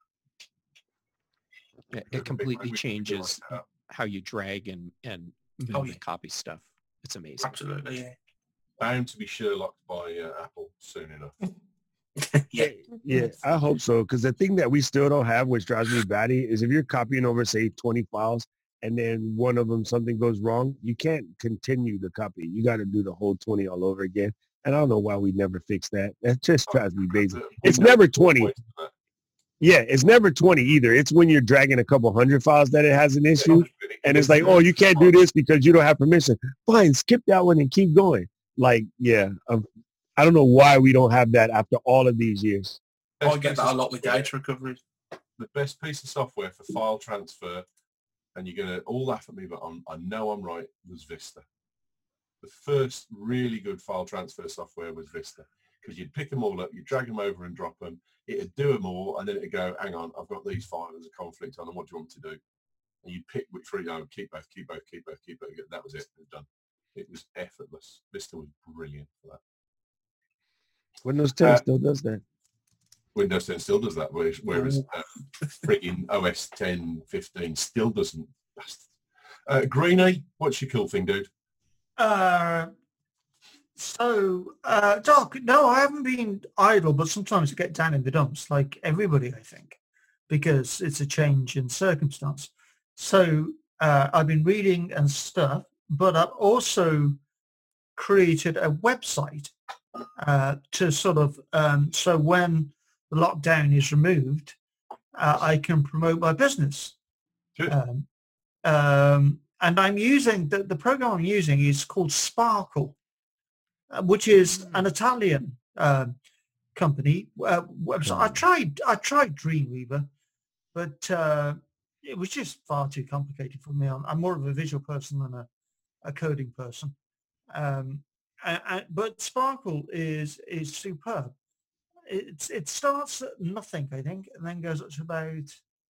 It, Look it at completely we- we changes like that. how you drag and, and move Oh, yeah. and copy stuff. It's amazing. Absolutely, yeah. Bound to be Sherlocked by uh, Apple soon enough. Yeah, Yeah, I hope so. Because the thing that we still don't have, which drives me batty, is if you're copying over, say, twenty files, and then one of them, something goes wrong, you can't continue the copy. You got to do the whole twenty all over again. And I don't know why we never fixed that. That just drives me crazy. Uh, It's Windows never is twenty. always that. Yeah, it's never twenty either. It's when you're dragging a couple hundred files that it has an issue. And it's like, oh, you can't do this because you don't have permission. Fine, skip that one and keep going. Like, yeah, um, I don't know why we don't have that after all of these years. I Best get piece that a of lot with software- data recovery. The best piece of software for file transfer, and you're going to all laugh at me, but I'm, I know I'm right, was Vista. The first really good file transfer software was Vista, because you'd pick them all up, you'd drag them over and drop them, it'd do them all, and then it'd go, hang on, I've got these files, there's a conflict on them, what do you want me to do? And you'd pick which three, no, keep both, keep both, keep both, keep both. That was it, it was done. It was effortless. Vista was brilliant for that. Windows ten Uh, still does that. Windows ten still does that, whereas, whereas uh, frigging O S ten, fifteen still doesn't. Uh, Greenie, what's your cool thing, dude? Uh, so, uh, Doc, no, I haven't been idle, but sometimes I get down in the dumps, like everybody, I think, because it's a change in circumstance. So uh, I've been reading and stuff, but I've also created a website uh, to sort of, um, so when the lockdown is removed, uh, I can promote my business. Good. Um, um, and I'm using, the, the program I'm using is called Sparkle, uh, which is an Italian um company uh, website. I tried, I tried Dreamweaver, but uh, it was just far too complicated for me. I'm, I'm more of a visual person than a, a coding person. Um, and, and, but Sparkle is is superb. it's it starts at nothing, I think, and then goes up to about.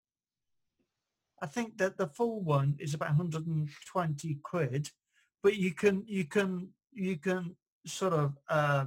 I think that the full one is about one hundred twenty quid, but you can you can you can sort of uh,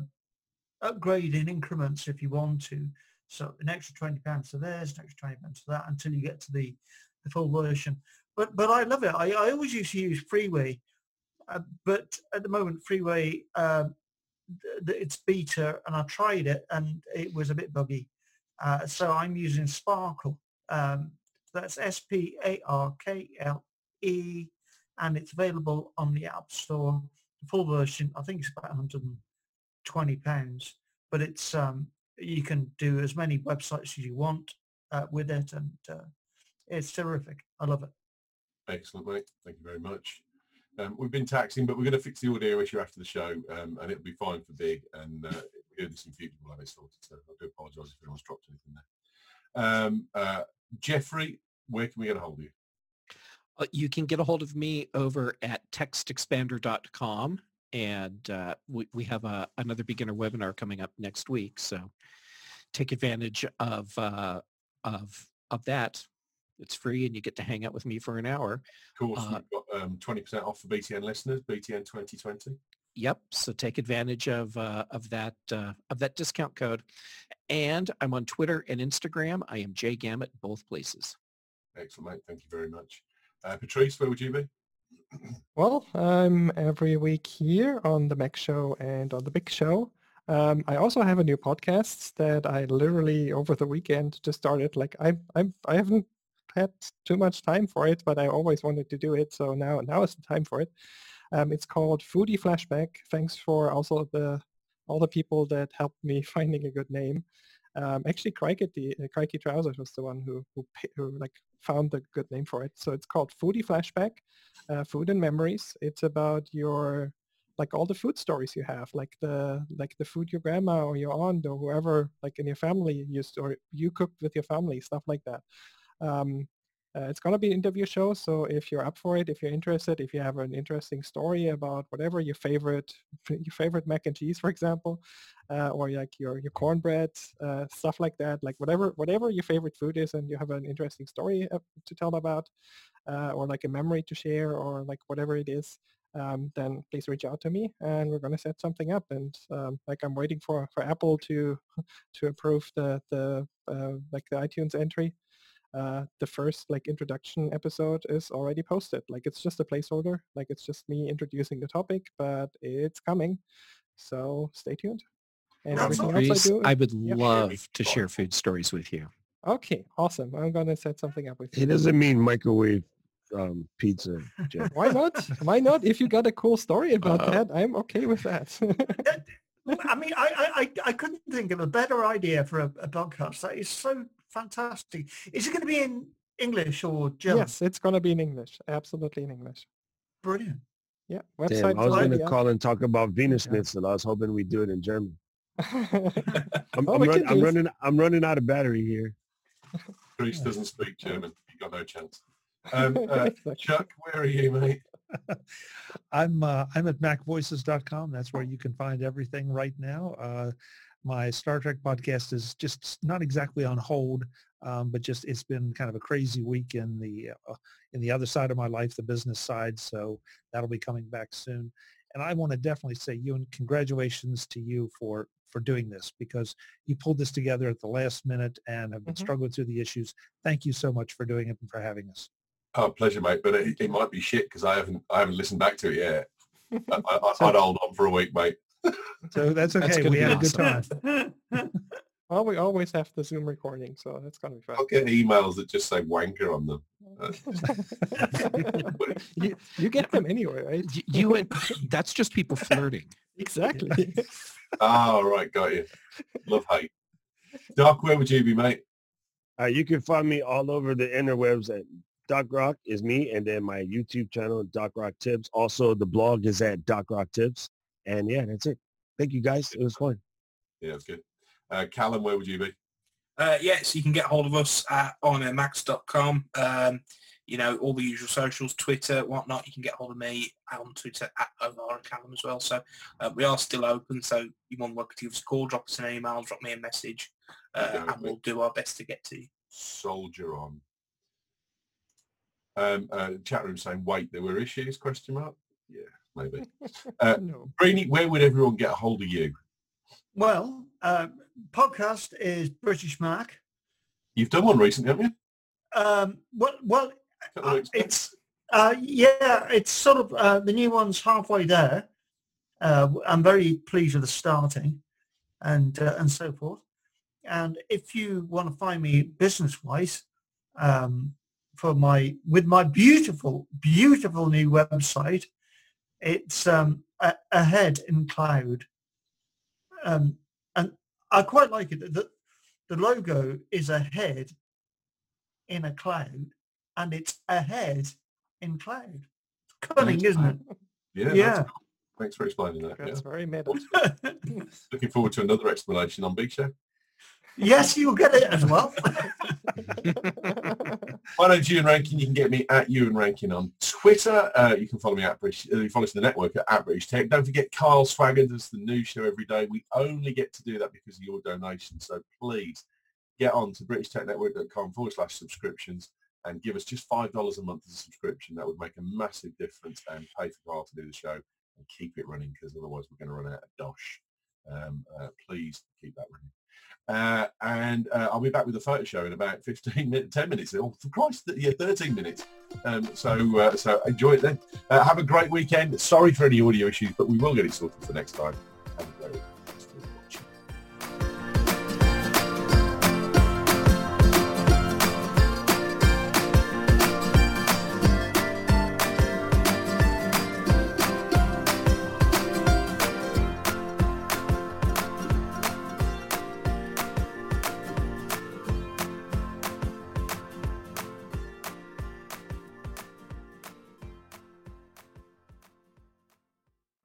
upgrade in increments if you want to. So an extra twenty pounds to this, an extra twenty pounds to that, until you get to the, the full version. But but I love it. I, I always used to use Freeway, uh, but at the moment Freeway uh, th- th- it's beta, and I tried it and it was a bit buggy. Uh, so I'm using Sparkle. Um, that's S P A R K L E, and it's available on the App Store. The full version, I think it's about one hundred twenty pounds, but it's um, you can do as many websites as you want uh, with it, and uh, it's terrific. I love it. Excellent, mate. Thank you very much. Um, we've been taxing, but we're going to fix the audio issue after the show, um, and it'll be fine for Big. And uh, if we do this in future, we'll have it sorted. So I do apologise if anyone's dropped anything there. Um, uh, Jeffrey, where can we get a hold of you? Uh, you can get a hold of me over at text expander dot com, and uh, we, we have a, another beginner webinar coming up next week. So take advantage of uh, of of that. It's free, and you get to hang out with me for an hour. Of course, Uh, we've got um, twenty percent off for B T N listeners, B T N twenty twenty. Yep. So take advantage of uh, of that uh, of that discount code. And I'm on Twitter and Instagram. I am Jay Gammett, both places. Excellent, mate. Thank you very much. Uh, Patrice, where would you be? Well, I'm every week here on the Mac Show and on the Big Show. Um, I also have a new podcast that I literally over the weekend just started. Like I, I, I haven't had too much time for it, but I always wanted to do it. So now, now is the time for it. Um, it's called Foodie Flashback. Thanks for also the all the people that helped me finding a good name. Um, actually, Crikey, uh, Crikey Trousers was the one who, who who like found the good name for it. So it's called Foodie Flashback, uh, Food and Memories. It's about your like all the food stories you have, like the like the food your grandma or your aunt or whoever like in your family used or you cooked with your family, stuff like that. Um, uh, it's going to be an interview show, so if you're up for it, if you're interested, if you have an interesting story about whatever your favorite your favorite mac and cheese, for example, uh, or like your your cornbread, uh, stuff like that, like whatever whatever your favorite food is, and you have an interesting story uh, to tell about, uh, or like a memory to share, or like whatever it is, um, then please reach out to me, and we're going to set something up. And um, like I'm waiting for for Apple to to approve the the uh, like the iTunes entry. Uh, the first like introduction episode is already posted. Like it's just a placeholder. Like it's just me introducing the topic, but it's coming. So stay tuned. And Right, everything Reese, else I do. I would Yep. love to share food stories with you. Okay, awesome. I'm gonna set something up with He you. doesn't mean microwave um, pizza, Jeff. Why not? Why not? If you got a cool story about Uh, that, I'm okay with that. I mean, I, I, I I couldn't think of a better idea for a, a podcast. That is so fantastic. Is it going to be in English or German? Yes, it's gonna be in English. Absolutely in English. Brilliant. Yeah, Damn, website. I was going to already call and talk about Venus Yeah. Schnitzel. I was hoping we'd do it in German. up. I'm, Oh, I'm, we run, can I'm do- running. I'm running out of battery here. Patrice doesn't speak German. You got no chance. Um, uh, Exactly. Chuck, where are you, mate? I'm uh, I'm at mac voices dot com. That's where you can find everything right now. Uh, my Star Trek podcast is just not exactly on hold, um, but just it's been kind of a crazy week in the uh, in the other side of my life, the business side. So that'll be coming back soon. And I want to definitely say you and congratulations to you for for doing this, because you pulled this together at the last minute and have been Mhm. struggling through the issues. Thank you so much for doing it and for having us. Oh, pleasure, mate. But it, it might be shit because I haven't I haven't listened back to it yet. I, I, So- I'd hold on for a week, mate. So that's That's okay. gonna We be had a good awesome. time. Well, we always have the Zoom recording, so that's gonna be fun. I'll get emails that just say wanker on them. you, you get them anyway, right? Y- You and that's just people flirting. Exactly. Oh, right, got you. Love hate. Doc, where would you be, mate? Uh, you can find me all over the interwebs at Doc Rock is me, and then my YouTube channel, Doc Rock Tips. Also, the blog is at Doc Rock Tips. And yeah, that's it. Thank you, guys. It was fun. Yeah, that's good. Uh, Callum, where would you be? Uh, yes, you can get hold of us at on max dot com. Um, you know, all the usual socials, Twitter, whatnot. You can get hold of me on Twitter at Omar Callum as well. So uh, we are still open. So you're more than welcome to give us a call, drop us an email, drop me a message, uh, Yeah, and we'll do our best to get to you. Soldier on. Um, uh, chat room saying, wait, there were issues, question mark? Yeah, maybe. Uh, No. Brainy, where would everyone get a hold of you? Well, uh, podcast is British Mark. You've done one recently, haven't you? Um, well, well, Couple of uh, weeks ago? it's uh, yeah, it's sort of uh, the new one's halfway there. Uh, I'm very pleased with the starting, and uh, and so forth. And if you want to find me business-wise, um, for my with my beautiful, beautiful new website, it's um, a, Ahead in Cloud, um, and I quite like it. The, the logo is a head in a cloud, and it's ahead in cloud. Cunning, Thanks. isn't it? Yeah. Yeah. That's cool. Thanks for explaining that. That's Yeah. very meta. Looking forward to another explanation on Big Show. Yes, you'll get it as well. My name's Ewan Rankin. You can get me at Ewan Rankin on Twitter. Uh, you can follow me at British. Uh, you follow us in the network at, at British Tech. Don't forget, Kyle Swagger does the news show every day. We only get to do that because of your donation. So please get on to british tech network dot com forward slash subscriptions and give us just five dollars a month as a subscription. That would make a massive difference and pay for Kyle to do the show and keep it running, because otherwise we're going to run out of dosh. Um, uh, please keep that running. Uh, and uh, I'll be back with the photo show in about fifteen minutes, ten minutes. Oh, for Christ, yeah, thirteen minutes. Um, so, uh, so enjoy it then. Uh, have a great weekend. Sorry for any audio issues, but we will get it sorted for next time. Have a great weekend.